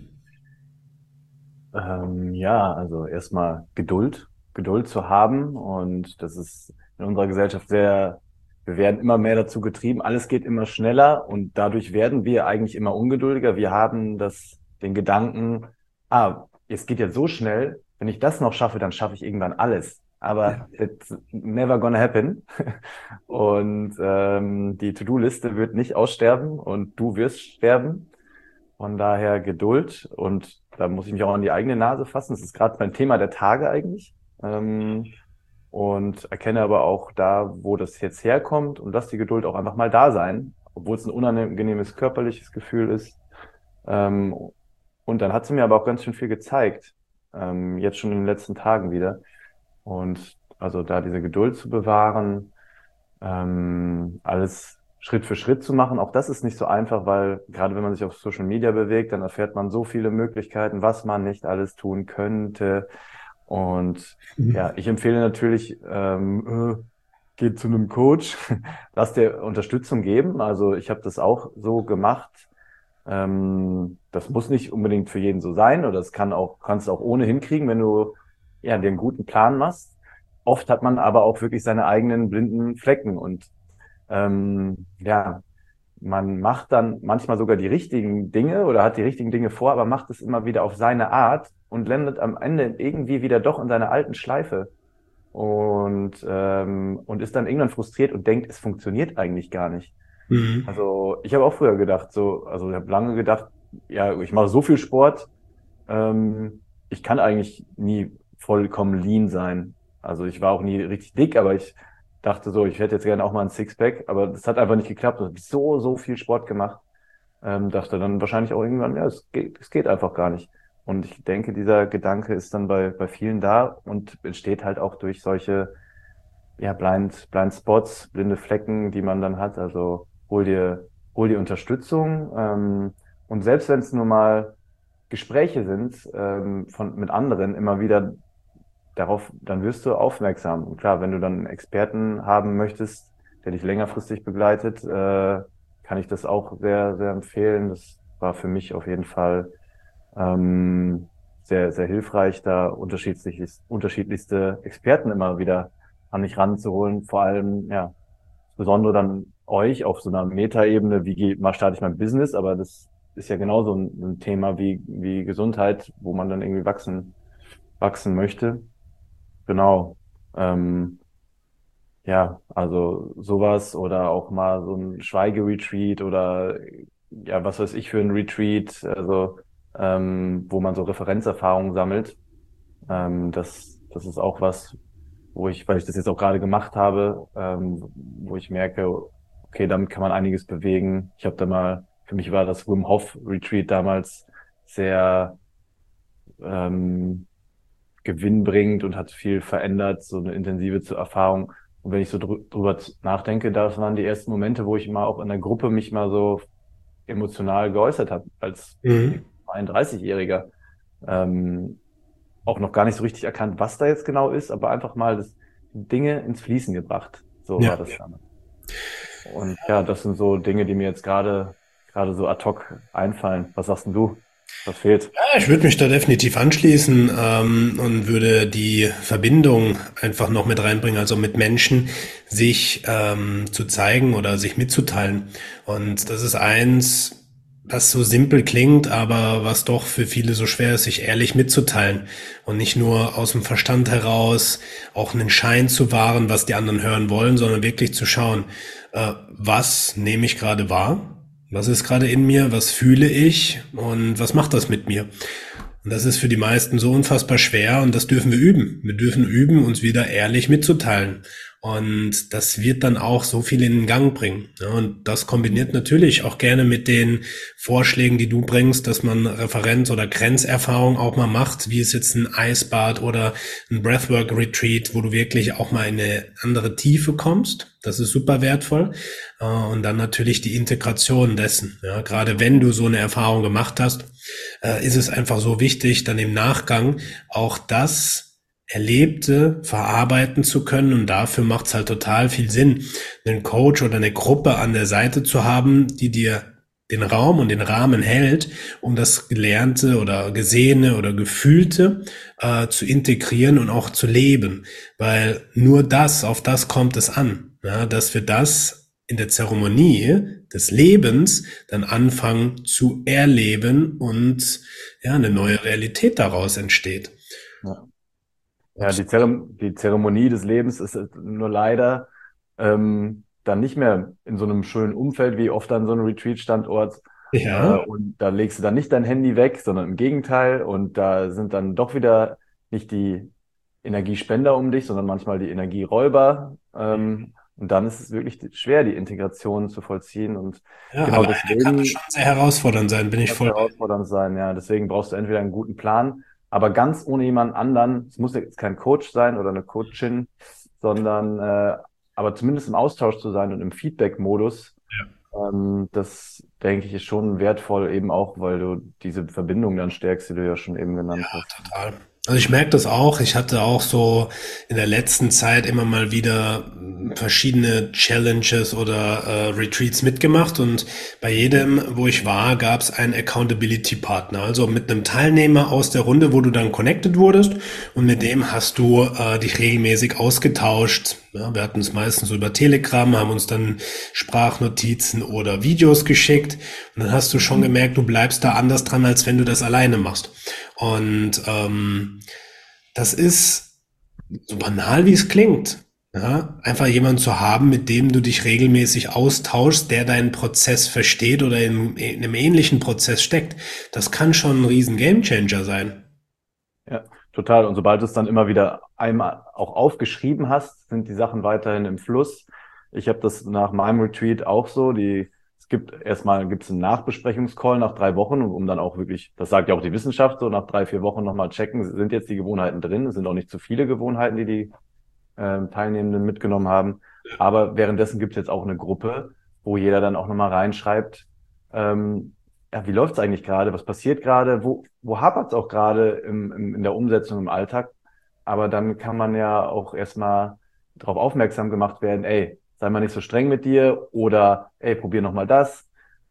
Ähm, ja, also erstmal Geduld, Geduld zu haben. Und das ist in unserer Gesellschaft sehr, wir werden immer mehr dazu getrieben, alles geht immer schneller und dadurch werden wir eigentlich immer ungeduldiger. Wir haben das, den Gedanken, ah, es geht jetzt so schnell, wenn ich das noch schaffe, dann schaffe ich irgendwann alles. Aber it's never gonna happen. Und ähm, die To-Do-Liste wird nicht aussterben und du wirst sterben. Von daher Geduld und da muss ich mich auch an die eigene Nase fassen. Das ist gerade mein Thema der Tage eigentlich. Ähm, und erkenne aber auch da, wo das jetzt herkommt und lass die Geduld auch einfach mal da sein, obwohl es ein unangenehmes körperliches Gefühl ist. Ähm, und dann hat sie mir aber auch ganz schön viel gezeigt, ähm, jetzt schon in den letzten Tagen wieder. Und also da diese Geduld zu bewahren, ähm, alles Schritt für Schritt zu machen. Auch das ist nicht so einfach, weil gerade wenn man sich auf Social Media bewegt, dann erfährt man so viele Möglichkeiten, was man nicht alles tun könnte. Und ja, ich empfehle natürlich, ähm, äh, geht zu einem Coach, lass dir Unterstützung geben. Also ich habe das auch so gemacht. Ähm, das muss nicht unbedingt für jeden so sein oder das kann auch, kannst du auch ohne hinkriegen, wenn du ja dir einen guten Plan machst. Oft hat man aber auch wirklich seine eigenen blinden Flecken und ähm, ja, man macht dann manchmal sogar die richtigen Dinge oder hat die richtigen Dinge vor, aber macht es immer wieder auf seine Art und landet am Ende irgendwie wieder doch in seiner alten Schleife und, ähm, und ist dann irgendwann frustriert und denkt, es funktioniert eigentlich gar nicht. Mhm. Also ich habe auch früher gedacht, so, also ich habe lange gedacht, ja, ich mache so viel Sport, ähm, ich kann eigentlich nie vollkommen lean sein. Also ich war auch nie richtig dick, aber ich dachte so, ich hätte jetzt gerne auch mal ein Sixpack, aber das hat einfach nicht geklappt. Ich habe so, so viel Sport gemacht. Ähm, dachte dann wahrscheinlich auch irgendwann, ja, es geht, es geht einfach gar nicht. Und ich denke, dieser Gedanke ist dann bei, bei vielen da und entsteht halt auch durch solche, ja, Blind, Blind Spots, blinde Flecken, die man dann hat. Also hol dir, hol dir Unterstützung. Ähm, und selbst wenn es nur mal Gespräche sind, ähm, von, mit anderen immer wieder darauf, dann wirst du aufmerksam. Und klar, wenn du dann einen Experten haben möchtest, der dich längerfristig begleitet, äh, kann ich das auch sehr, sehr empfehlen. Das war für mich auf jeden Fall ähm, sehr, sehr hilfreich, da unterschiedlich, unterschiedlichste Experten immer wieder an mich ranzuholen. Vor allem, ja, insbesondere dann euch auf so einer Metaebene, wie ge- mal starte ich mein Business, aber das ist ja genauso ein, ein Thema wie, wie Gesundheit, wo man dann irgendwie wachsen, wachsen möchte. Genau. Ähm, ja, also sowas oder auch mal so ein Schweigeretreat oder ja, was weiß ich für ein Retreat, also ähm, wo man so Referenzerfahrungen sammelt. Ähm, das, das ist auch was, wo ich, weil ich das jetzt auch gerade gemacht habe, ähm, wo ich merke, okay, damit kann man einiges bewegen. Ich habe da mal, für mich war das Wim Hof Retreat damals sehr ähm, gewinnbringend und hat viel verändert, so eine intensive zu Erfahrung. Und wenn ich so drü drüber nachdenke, das waren die ersten Momente, wo ich mal auch in der Gruppe mich mal so emotional geäußert habe, als Mhm. einunddreißig-Jähriger. Ähm, auch noch gar nicht so richtig erkannt, was da jetzt genau ist, aber einfach mal das Dinge ins Fließen gebracht. So war Ja. das damals. Und ja, das sind so Dinge, die mir jetzt gerade gerade so ad hoc einfallen. Was sagst denn du? Was fehlt? Ja, ich würde mich da definitiv anschließen ähm, und würde die Verbindung einfach noch mit reinbringen, also mit Menschen sich ähm, zu zeigen oder sich mitzuteilen. Und das ist eins, was so simpel klingt, aber was doch für viele so schwer ist, sich ehrlich mitzuteilen und nicht nur aus dem Verstand heraus auch einen Schein zu wahren, was die anderen hören wollen, sondern wirklich zu schauen, äh, was nehme ich gerade wahr? Was ist gerade in mir? Was fühle ich? Und was macht das mit mir? Und das ist für die meisten so unfassbar schwer und das dürfen wir üben. Wir dürfen üben, uns wieder ehrlich mitzuteilen. Und das wird dann auch so viel in den Gang bringen. Ja, und das kombiniert natürlich auch gerne mit den Vorschlägen, die du bringst, dass man Referenz- oder Grenzerfahrung auch mal macht, wie es jetzt ein Eisbad oder ein Breathwork-Retreat, wo du wirklich auch mal in eine andere Tiefe kommst. Das ist super wertvoll. Äh, Und dann natürlich die Integration dessen. Ja, gerade wenn du so eine Erfahrung gemacht hast, äh, ist es einfach so wichtig, dann im Nachgang auch das Erlebte verarbeiten zu können. Und dafür macht es halt total viel Sinn, einen Coach oder eine Gruppe an der Seite zu haben, die dir den Raum und den Rahmen hält, um das Gelernte oder Gesehene oder Gefühlte äh, zu integrieren und auch zu leben. Weil nur das, auf das kommt es an, ja, dass wir das in der Zeremonie des Lebens dann anfangen zu erleben und ja, eine neue Realität daraus entsteht. Ja. Ja, die Zerem die Zeremonie des Lebens ist nur leider ähm, dann nicht mehr in so einem schönen Umfeld wie oft an so einem Retreat-Standort. Äh, Ja, und da legst du dann nicht dein Handy weg, sondern im Gegenteil. Und da sind dann doch wieder nicht die Energiespender um dich, sondern manchmal die Energieräuber. Ähm, und dann ist es wirklich schwer, die Integration zu vollziehen. Und ja, genau alleine kann das deswegen schon sehr herausfordernd sein, bin ich das voll. herausfordernd sein, ja. Deswegen brauchst du entweder einen guten Plan, aber ganz ohne jemand anderen. Es muss jetzt kein Coach sein oder eine Coachin, sondern äh, aber zumindest im Austausch zu sein und im Feedback-Modus. Ähm, das denke ich ist schon wertvoll, eben auch, weil du diese Verbindung dann stärkst, die du ja schon eben genannt hast. Total. Also ich merke das auch. Ich hatte auch so in der letzten Zeit immer mal wieder verschiedene Challenges oder äh, Retreats mitgemacht und bei jedem, wo ich war, gab es einen Accountability-Partner, also mit einem Teilnehmer aus der Runde, wo du dann connected wurdest und mit dem hast du äh, dich regelmäßig ausgetauscht. Ja, wir hatten es meistens so über Telegram, haben uns dann Sprachnotizen oder Videos geschickt und dann hast du schon gemerkt, du bleibst da anders dran, als wenn du das alleine machst. Und ähm, das ist so banal, wie es klingt. Ja, einfach jemanden zu haben, mit dem du dich regelmäßig austauschst, der deinen Prozess versteht oder in, in einem ähnlichen Prozess steckt. Das kann schon ein riesen Gamechanger sein. Ja, total. Und sobald du es dann immer wieder einmal auch aufgeschrieben hast, sind die Sachen weiterhin im Fluss. Ich habe das nach meinem Retreat auch so. Die, es gibt erstmal gibt's einen Nachbesprechungscall nach drei Wochen, um dann auch wirklich, das sagt ja auch die Wissenschaft, so nach drei, vier Wochen nochmal checken, sind jetzt die Gewohnheiten drin. Es sind auch nicht zu viele Gewohnheiten, die die ähm, Teilnehmenden mitgenommen haben. Aber währenddessen gibt es jetzt auch eine Gruppe, wo jeder dann auch nochmal reinschreibt, ähm, ja, wie läuft es eigentlich gerade? Was passiert gerade? Wo, wo hapert es auch gerade im, im, in der Umsetzung im Alltag? Aber dann kann man ja auch erstmal darauf aufmerksam gemacht werden, ey, sei mal nicht so streng mit dir oder ey, probier nochmal das.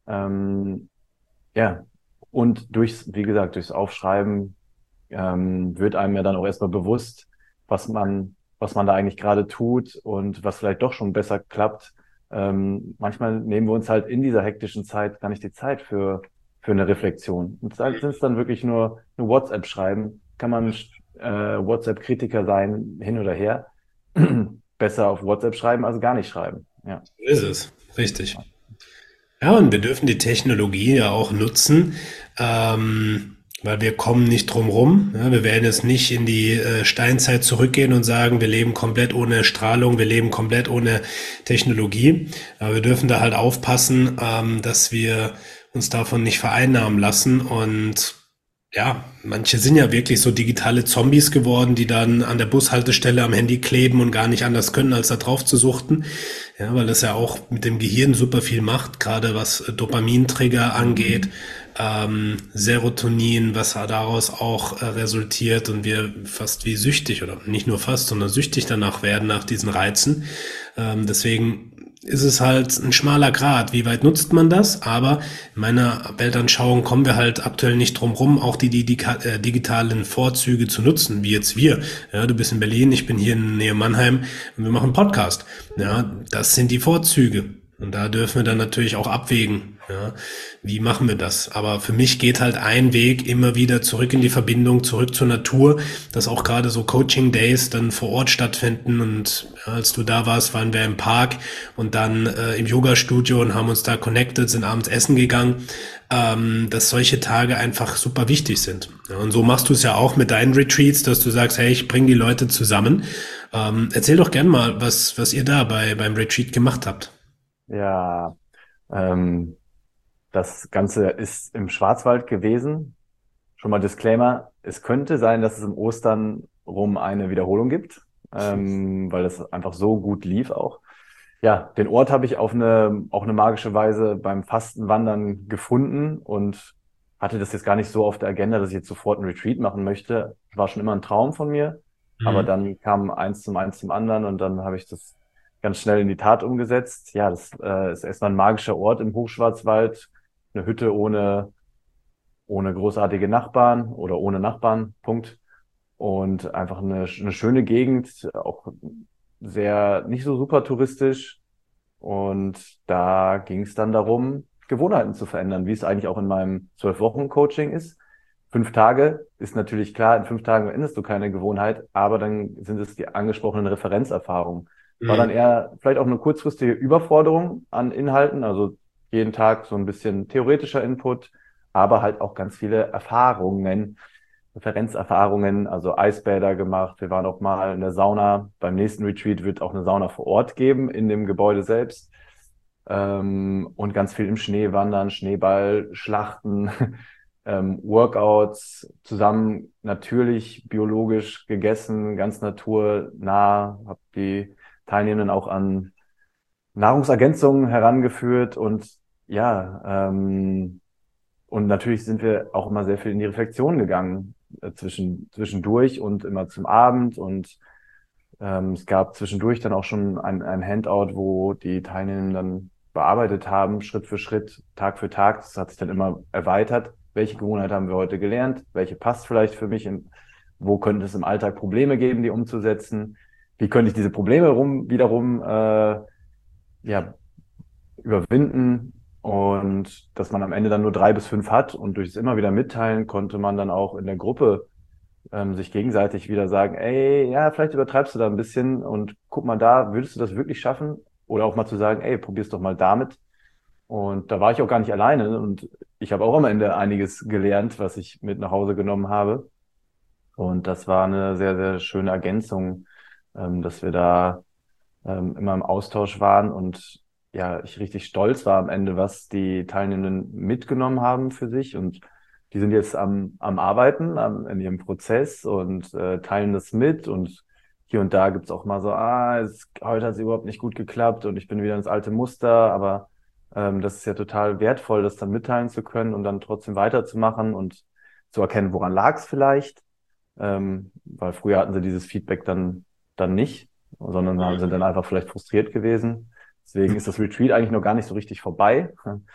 Ähm, ja, und durchs, wie gesagt, durchs Aufschreiben ähm, wird einem ja dann auch erstmal bewusst, was man, was man da eigentlich gerade tut und was vielleicht doch schon besser klappt. Ähm, manchmal nehmen wir uns halt in dieser hektischen Zeit gar nicht die Zeit für, für eine Reflexion. Und sind es dann wirklich nur, nur WhatsApp schreiben, kann man äh, WhatsApp-Kritiker sein, hin oder her. Besser auf WhatsApp schreiben als gar nicht schreiben. Ja. So ist es, richtig. Ja, und wir dürfen die Technologie ja auch nutzen, ähm, weil wir kommen nicht drum rum. Ja, wir werden jetzt nicht in die äh, Steinzeit zurückgehen und sagen, wir leben komplett ohne Strahlung, wir leben komplett ohne Technologie. Aber wir dürfen da halt aufpassen, ähm, dass wir uns davon nicht vereinnahmen lassen. Und ja, manche sind ja wirklich so digitale Zombies geworden, die dann an der Bushaltestelle am Handy kleben und gar nicht anders können, als da drauf zu suchten. Ja, weil das ja auch mit dem Gehirn super viel macht, gerade was Dopamintrigger angeht, ähm, Serotonin, was daraus auch äh, resultiert und wir fast wie süchtig oder nicht nur fast, sondern süchtig danach werden nach diesen Reizen. Ähm, deswegen ist es halt ein schmaler Grat. Wie weit nutzt man das? Aber in meiner Weltanschauung kommen wir halt aktuell nicht drum rum, auch die, die, die äh, digitalen Vorzüge zu nutzen, wie jetzt wir. Ja, du bist in Berlin, ich bin hier in Nähe Mannheim und wir machen einen Podcast. Ja, das sind die Vorzüge. Und da dürfen wir dann natürlich auch abwägen, ja, wie machen wir das? Aber für mich geht halt ein Weg immer wieder zurück in die Verbindung, zurück zur Natur, dass auch gerade so Coaching Days dann vor Ort stattfinden. Und ja, als du da warst, waren wir im Park und dann äh, im Yoga-Studio und haben uns da connected, sind abends essen gegangen, ähm, dass solche Tage einfach super wichtig sind. Ja, und so machst du es ja auch mit deinen Retreats, dass du sagst, hey, ich bringe die Leute zusammen. Ähm, erzähl doch gern mal, was, was ihr da bei, beim Retreat gemacht habt. Ja, ähm, das Ganze ist im Schwarzwald gewesen. Schon mal Disclaimer, es könnte sein, dass es im Ostern rum eine Wiederholung gibt, ähm, weil das einfach so gut lief auch. Ja, den Ort habe ich auf eine, auch eine magische Weise beim Fastenwandern gefunden und hatte das jetzt gar nicht so auf der Agenda, dass ich jetzt sofort ein Retreat machen möchte. War schon immer ein Traum von mir, aber Mhm. dann kam eins zum eins zum anderen und dann habe ich das ganz schnell in die Tat umgesetzt. Ja, das äh, ist erstmal ein magischer Ort im Hochschwarzwald, eine Hütte ohne ohne großartige Nachbarn oder ohne Nachbarn, Punkt. Und einfach eine, eine schöne Gegend, auch sehr, nicht so super touristisch. Und da ging es dann darum, Gewohnheiten zu verändern, wie es eigentlich auch in meinem Zwölf-Wochen-Coaching ist. Fünf Tage ist natürlich klar, in fünf Tagen änderst du keine Gewohnheit, aber dann sind es die angesprochenen Referenzerfahrungen. War dann Mhm. eher vielleicht auch eine kurzfristige Überforderung an Inhalten, also jeden Tag so ein bisschen theoretischer Input, aber halt auch ganz viele Erfahrungen, Referenzerfahrungen, also Eisbäder gemacht. Wir waren auch mal in der Sauna. Beim nächsten Retreat wird auch eine Sauna vor Ort geben, in dem Gebäude selbst. Ähm, und ganz viel im Schnee wandern, Schneeball, Schlachten, ähm, Workouts, zusammen natürlich biologisch gegessen, ganz naturnah. Hab die Teilnehmenden auch an Nahrungsergänzungen herangeführt und ja, ähm, und natürlich sind wir auch immer sehr viel in die Reflexion gegangen, äh, zwischen, zwischendurch und immer zum Abend. Und ähm, es gab zwischendurch dann auch schon ein, ein Handout, wo die Teilnehmenden dann bearbeitet haben, Schritt für Schritt, Tag für Tag. Das hat sich dann immer erweitert. Welche Gewohnheit haben wir heute gelernt? Welche passt vielleicht für mich? In, wo könnte es im Alltag Probleme geben, die umzusetzen? wie könnte ich diese Probleme rum, wiederum äh, ja, überwinden und dass man am Ende dann nur drei bis fünf hat und durch das immer wieder mitteilen konnte man dann auch in der Gruppe ähm, sich gegenseitig wieder sagen, ey, ja, vielleicht übertreibst du da ein bisschen und guck mal da, würdest du das wirklich schaffen? Oder auch mal zu sagen, ey, probier's doch mal damit. Und da war ich auch gar nicht alleine und ich habe auch am Ende einiges gelernt, was ich mit nach Hause genommen habe. Und das war eine sehr, sehr schöne Ergänzung, ähm, dass wir da ähm, immer im Austausch waren und ja, ich richtig stolz war am Ende, was die Teilnehmenden mitgenommen haben für sich. Und die sind jetzt am, am Arbeiten, am, in ihrem Prozess und äh, teilen das mit. Und hier und da gibt's auch mal so, ah, es, heute hat es überhaupt nicht gut geklappt und ich bin wieder ins alte Muster. Aber ähm, das ist ja total wertvoll, das dann mitteilen zu können und dann trotzdem weiterzumachen und zu erkennen, woran lag's vielleicht. Ähm, weil früher hatten sie dieses Feedback dann, dann nicht, sondern haben- sind dann einfach vielleicht frustriert gewesen. Deswegen ist das Retreat eigentlich noch gar nicht so richtig vorbei.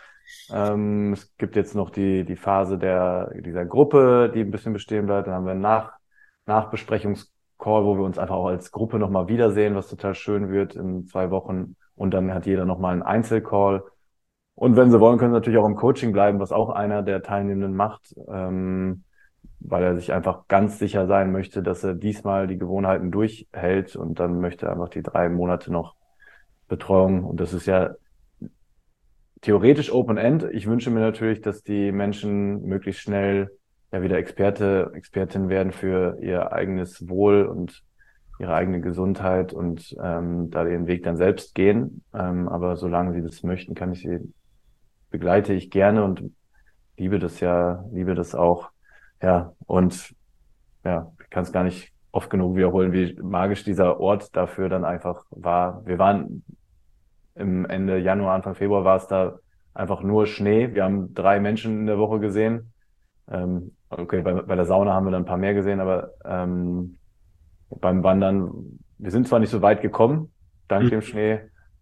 Ähm, es gibt jetzt noch die, die Phase der, dieser Gruppe, die ein bisschen bestehen bleibt. Dann haben wir einen Nach, Nachbesprechungscall, wo wir uns einfach auch als Gruppe nochmal wiedersehen, was total schön wird in zwei Wochen. Und dann hat jeder nochmal einen Einzelcall. Und wenn sie wollen, können sie natürlich auch im Coaching bleiben, was auch einer der Teilnehmenden macht, ähm, weil er sich einfach ganz sicher sein möchte, dass er diesmal die Gewohnheiten durchhält und dann möchte er einfach die drei Monate noch Betreuung. Und das ist ja theoretisch Open-End. Ich wünsche mir natürlich, dass die Menschen möglichst schnell ja wieder Experte, Expertin werden für ihr eigenes Wohl und ihre eigene Gesundheit und ähm, da ihren Weg dann selbst gehen. Ähm, aber solange sie das möchten, kann ich sie, begleite ich gerne und liebe das ja, liebe das auch. Ja, und ja, ich kann es gar nicht oft genug wiederholen, wie magisch dieser Ort dafür dann einfach war. Wir waren im Ende Januar, Anfang Februar war es da einfach nur Schnee. Wir haben drei Menschen in der Woche gesehen. Ähm, okay, bei, bei der Sauna haben wir dann ein paar mehr gesehen, aber ähm, beim Wandern, wir sind zwar nicht so weit gekommen, dank dem Schnee,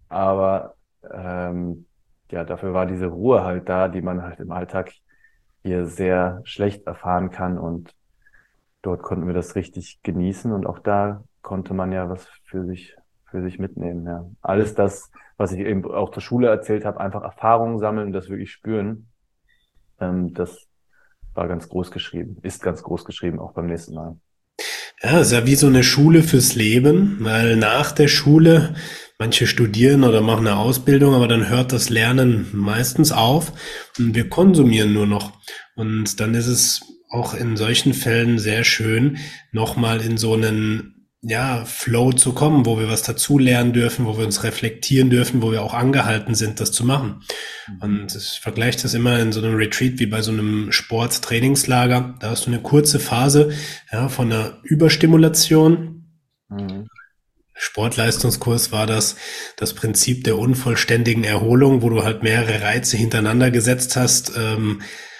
aber ähm, ja, dafür war diese Ruhe halt da, die man halt im Alltag hier sehr schlecht erfahren kann und dort konnten wir das richtig genießen und auch da konnte man ja was für sich, für sich mitnehmen, ja. Alles das, was ich eben auch zur Schule erzählt habe, einfach Erfahrungen sammeln und das wirklich spüren, ähm, das war ganz groß geschrieben, ist ganz groß geschrieben, auch beim nächsten Mal. Ja, ist ja wie so eine Schule fürs Leben, weil nach der Schule, manche studieren oder machen eine Ausbildung, aber dann hört das Lernen meistens auf und wir konsumieren nur noch. Und dann ist es auch in solchen Fällen sehr schön, nochmal in so einen, ja, Flow zu kommen, wo wir was dazulernen dürfen, wo wir uns reflektieren dürfen, wo wir auch angehalten sind, das zu machen. Und ich vergleiche das immer in so einem Retreat wie bei so einem Sporttrainingslager. Da hast du eine kurze Phase, ja, von einer Überstimulation. Mhm. Sportleistungskurs war das, das Prinzip der unvollständigen Erholung, wo du halt mehrere Reize hintereinander gesetzt hast, ähm,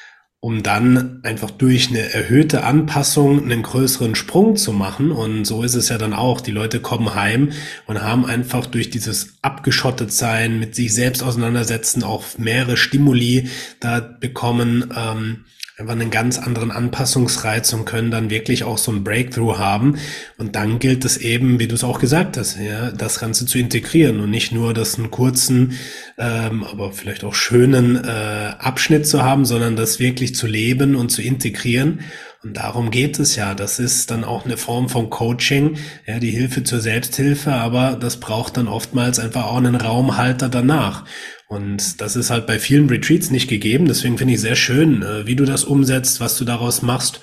um dann einfach durch eine erhöhte Anpassung einen größeren Sprung zu machen. Und so ist es ja dann auch. Die Leute kommen heim und haben einfach durch dieses Abgeschottetsein, mit sich selbst auseinandersetzen, auch mehrere Stimuli da bekommen, ähm, einfach einen ganz anderen Anpassungsreiz und können dann wirklich auch so ein Breakthrough haben. Und dann gilt es eben, wie du es auch gesagt hast, ja, das Ganze zu integrieren und nicht nur das einen kurzen, ähm, aber vielleicht auch schönen äh, Abschnitt zu haben, sondern das wirklich zu leben und zu integrieren. Und darum geht es ja. Das ist dann auch eine Form von Coaching, ja, die Hilfe zur Selbsthilfe, aber das braucht dann oftmals einfach auch einen Raumhalter danach. Und das ist halt bei vielen Retreats nicht gegeben. Deswegen finde ich sehr schön, äh, wie du das umsetzt, was du daraus machst.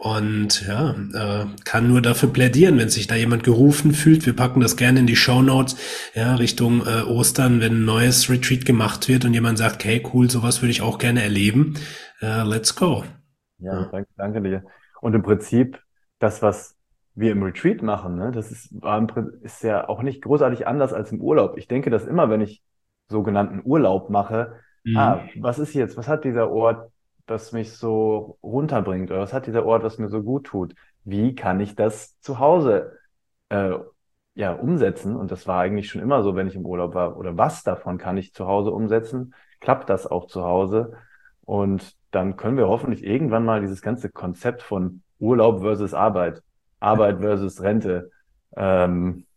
Und ja, äh, kann nur dafür plädieren, wenn sich da jemand gerufen fühlt. Wir packen das gerne in die Shownotes, ja, Richtung äh, Ostern, wenn ein neues Retreat gemacht wird und jemand sagt, hey, cool, sowas würde ich auch gerne erleben. Äh, let's go. Ja, Ja. danke, danke dir. Und im Prinzip, das, was wir im Retreat machen, ne, das ist, war im Prin- ist ja auch nicht großartig anders als im Urlaub. Ich denke, dass immer, wenn ich sogenannten Urlaub mache, ah, Mhm. was ist jetzt, was hat dieser Ort, das mich so runterbringt, oder was hat dieser Ort, was mir so gut tut? Wie kann ich das zu Hause, äh, ja, umsetzen? Und das war eigentlich schon immer so, wenn ich im Urlaub war. Oder was davon kann ich zu Hause umsetzen? Klappt das auch zu Hause? Und dann können wir hoffentlich irgendwann mal dieses ganze Konzept von Urlaub versus Arbeit, Arbeit versus Rente, ähm,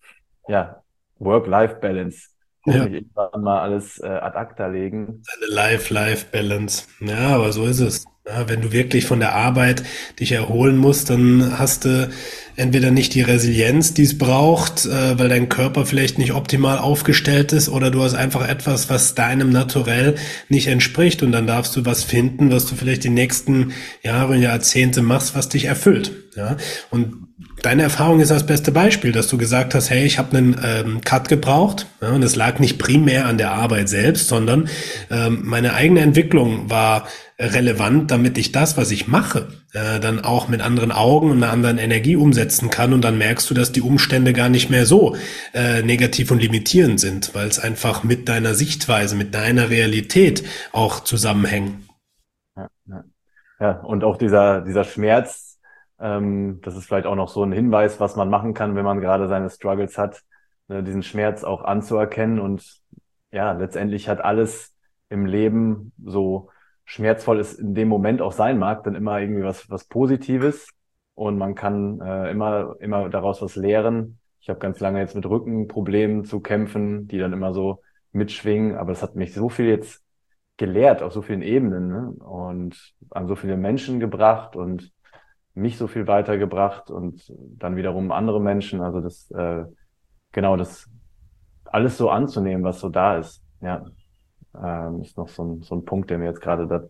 ja, Work-Life-Balance. Ja. Hoffentlich irgendwann mal alles äh, ad acta legen. Eine Life-Life-Balance. Ja, aber so ist es. Ja, wenn du wirklich von der Arbeit dich erholen musst, dann hast du entweder nicht die Resilienz, die es braucht, äh, weil dein Körper vielleicht nicht optimal aufgestellt ist, oder du hast einfach etwas, was deinem Naturell nicht entspricht, und dann darfst du was finden, was du vielleicht die nächsten Jahre und Jahrzehnte machst, was dich erfüllt. Ja, und deine Erfahrung ist das beste Beispiel, dass du gesagt hast, hey, ich habe einen ähm, Cut gebraucht, ja, und es lag nicht primär an der Arbeit selbst, sondern ähm, meine eigene Entwicklung war relevant, damit ich das, was ich mache, äh, dann auch mit anderen Augen und einer anderen Energie umsetzen kann, und dann merkst du, dass die Umstände gar nicht mehr so äh, negativ und limitierend sind, weil es einfach mit deiner Sichtweise, mit deiner Realität auch zusammenhängen. Ja, ja. Ja, und auch dieser, dieser Schmerz, ähm, das ist vielleicht auch noch so ein Hinweis, was man machen kann, wenn man gerade seine Struggles hat, ne, diesen Schmerz auch anzuerkennen. Und ja, letztendlich hat alles im Leben, so schmerzvoll es in dem Moment auch sein mag, dann immer irgendwie was, was Positives. Und man kann äh, immer, immer daraus was lernen. Ich habe ganz lange jetzt mit Rückenproblemen zu kämpfen, die dann immer so mitschwingen. Aber das hat mich so viel jetzt gelehrt auf so vielen Ebenen, ne? Und an so viele Menschen gebracht und mich so viel weitergebracht und dann wiederum andere Menschen. Also das, äh, genau, das alles so anzunehmen, was so da ist. Ja, ähm, ist noch so ein, so ein Punkt, der mir jetzt gerade da,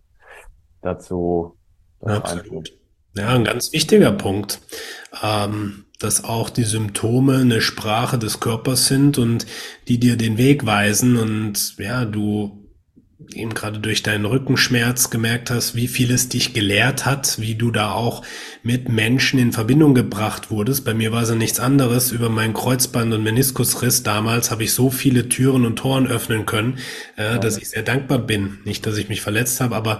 dazu, Ja, dazu einfällt. absolut. Ja, ein ganz wichtiger Punkt, ähm, dass auch die Symptome eine Sprache des Körpers sind und die dir den Weg weisen, und ja, du eben gerade durch deinen Rückenschmerz gemerkt hast, wie viel es dich gelehrt hat, wie du da auch mit Menschen in Verbindung gebracht wurdest. Bei mir war es ja nichts anderes. Über meinen Kreuzband- und Meniskusriss damals habe ich so viele Türen und Toren öffnen können, äh, dass ich sehr dankbar bin. Nicht, dass ich mich verletzt habe, aber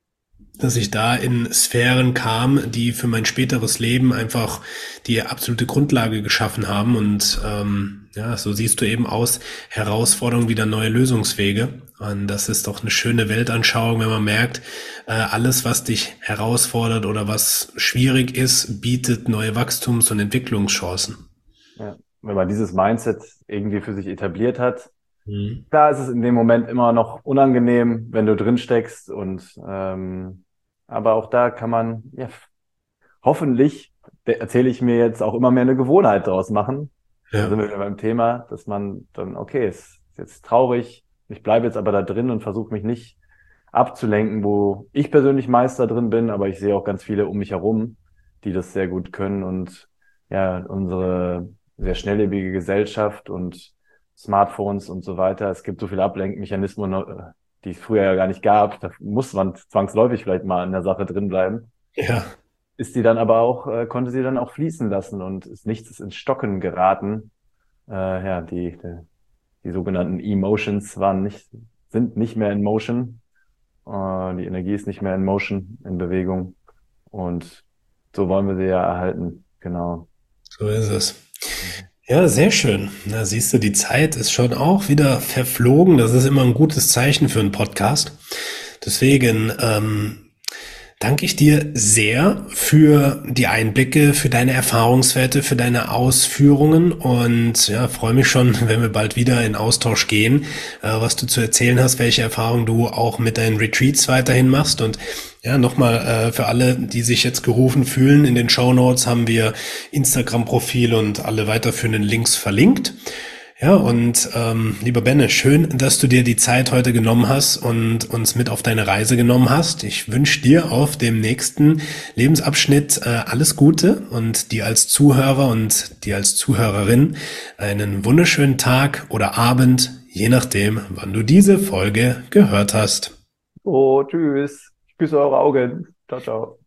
dass ich da in Sphären kam, die für mein späteres Leben einfach die absolute Grundlage geschaffen haben. Und ähm, ja, so siehst du eben aus Herausforderungen wieder neue Lösungswege. Und das ist doch eine schöne Weltanschauung, wenn man merkt, äh, alles, was dich herausfordert oder was schwierig ist, bietet neue Wachstums- und Entwicklungschancen. Ja. Wenn man dieses Mindset irgendwie für sich etabliert hat, Mhm. klar ist es in dem Moment immer noch unangenehm, wenn du drin steckst und ähm, aber auch da kann man ja hoffentlich, de- erzähle ich mir jetzt auch immer mehr eine Gewohnheit draus machen. Da Ja, sind wir wieder beim Thema, dass man dann, okay, es ist jetzt traurig, ich bleibe jetzt aber da drin und versuche mich nicht abzulenken, wo ich persönlich Meister drin bin, aber ich sehe auch ganz viele um mich herum, die das sehr gut können. Und ja, unsere sehr schnelllebige Gesellschaft und Smartphones und so weiter, es gibt so viele Ablenkmechanismen, äh, die es früher ja gar nicht gab. Da muss man zwangsläufig vielleicht mal in der Sache drin bleiben. ja, Ist sie dann aber auch, äh, konnte sie dann auch fließen lassen und ist nichts ins Stocken geraten. Äh, ja, die, die, die sogenannten Emotions waren nicht, sind nicht mehr in Motion. Äh, die Energie ist nicht mehr in Motion, in Bewegung. Und so wollen wir sie ja erhalten. Genau. so ist es. Ja, sehr schön. Na, siehst du, die Zeit ist schon auch wieder verflogen. Das ist immer ein gutes Zeichen für einen Podcast. Deswegen ähm, danke ich dir sehr für die Einblicke, für deine Erfahrungswerte, für deine Ausführungen, und ja, freue mich schon, wenn wir bald wieder in Austausch gehen, äh, was du zu erzählen hast, welche Erfahrungen du auch mit deinen Retreats weiterhin machst. Und ja, nochmal äh, für alle, die sich jetzt gerufen fühlen, in den Shownotes haben wir Instagram-Profil und alle weiterführenden Links verlinkt. Ja, und ähm, lieber Benne, schön, dass du dir die Zeit heute genommen hast und uns mit auf deine Reise genommen hast. Ich wünsche dir auf dem nächsten Lebensabschnitt äh, alles Gute, und dir als Zuhörer und dir als Zuhörerin einen wunderschönen Tag oder Abend, je nachdem, wann du diese Folge gehört hast. Oh, tschüss. Ich küsse eure Augen. Ciao, ciao.